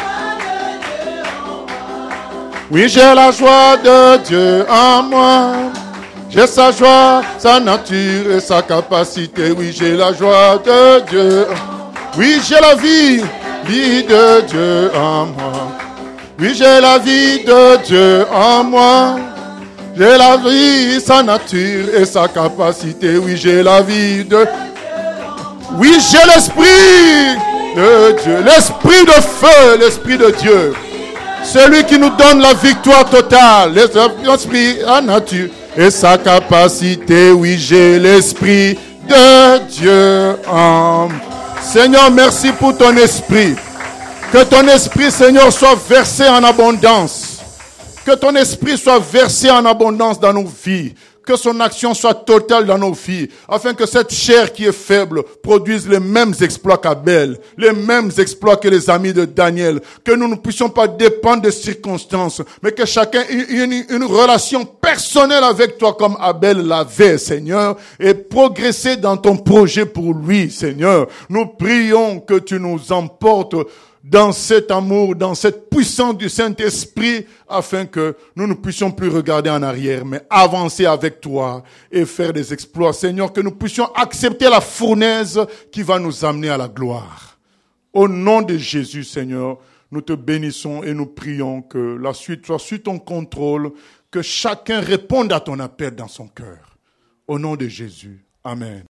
Speaker 1: Oui, j'ai la joie de Dieu en moi. J'ai sa joie, sa nature et sa capacité. Oui, j'ai la joie de Dieu. Oui, j'ai la vie, vie de Dieu en moi. Oui, j'ai la vie de Dieu en moi. J'ai la vie, sa nature et sa capacité. Oui, j'ai la vie de... Oui, j'ai l'esprit de Dieu. L'esprit de feu, l'esprit de Dieu. Celui qui nous donne la victoire totale. L'esprit, la nature et sa capacité. Oui, j'ai l'esprit de Dieu en moi. Seigneur, merci pour ton esprit. Que ton esprit, Seigneur, soit versé en abondance. Que ton esprit soit versé en abondance dans nos vies. que son action soit totale dans nos vies, afin que cette chair qui est faible produise les mêmes exploits qu'Abel, les mêmes exploits que les amis de Daniel, que nous ne puissions pas dépendre des circonstances, mais que chacun ait une, une relation personnelle avec toi comme Abel l'avait, Seigneur, et progresser dans ton projet pour lui, Seigneur. Nous prions que tu nous emportes dans cet amour, dans cette puissance du Saint-Esprit, afin que nous ne puissions plus regarder en arrière, mais avancer avec toi et faire des exploits. Seigneur, que nous puissions accepter la fournaise qui va nous amener à la gloire. Au nom de Jésus, Seigneur, nous te bénissons et nous prions que la suite soit sous ton contrôle, que chacun réponde à ton appel dans son cœur. Au nom de Jésus. Amen.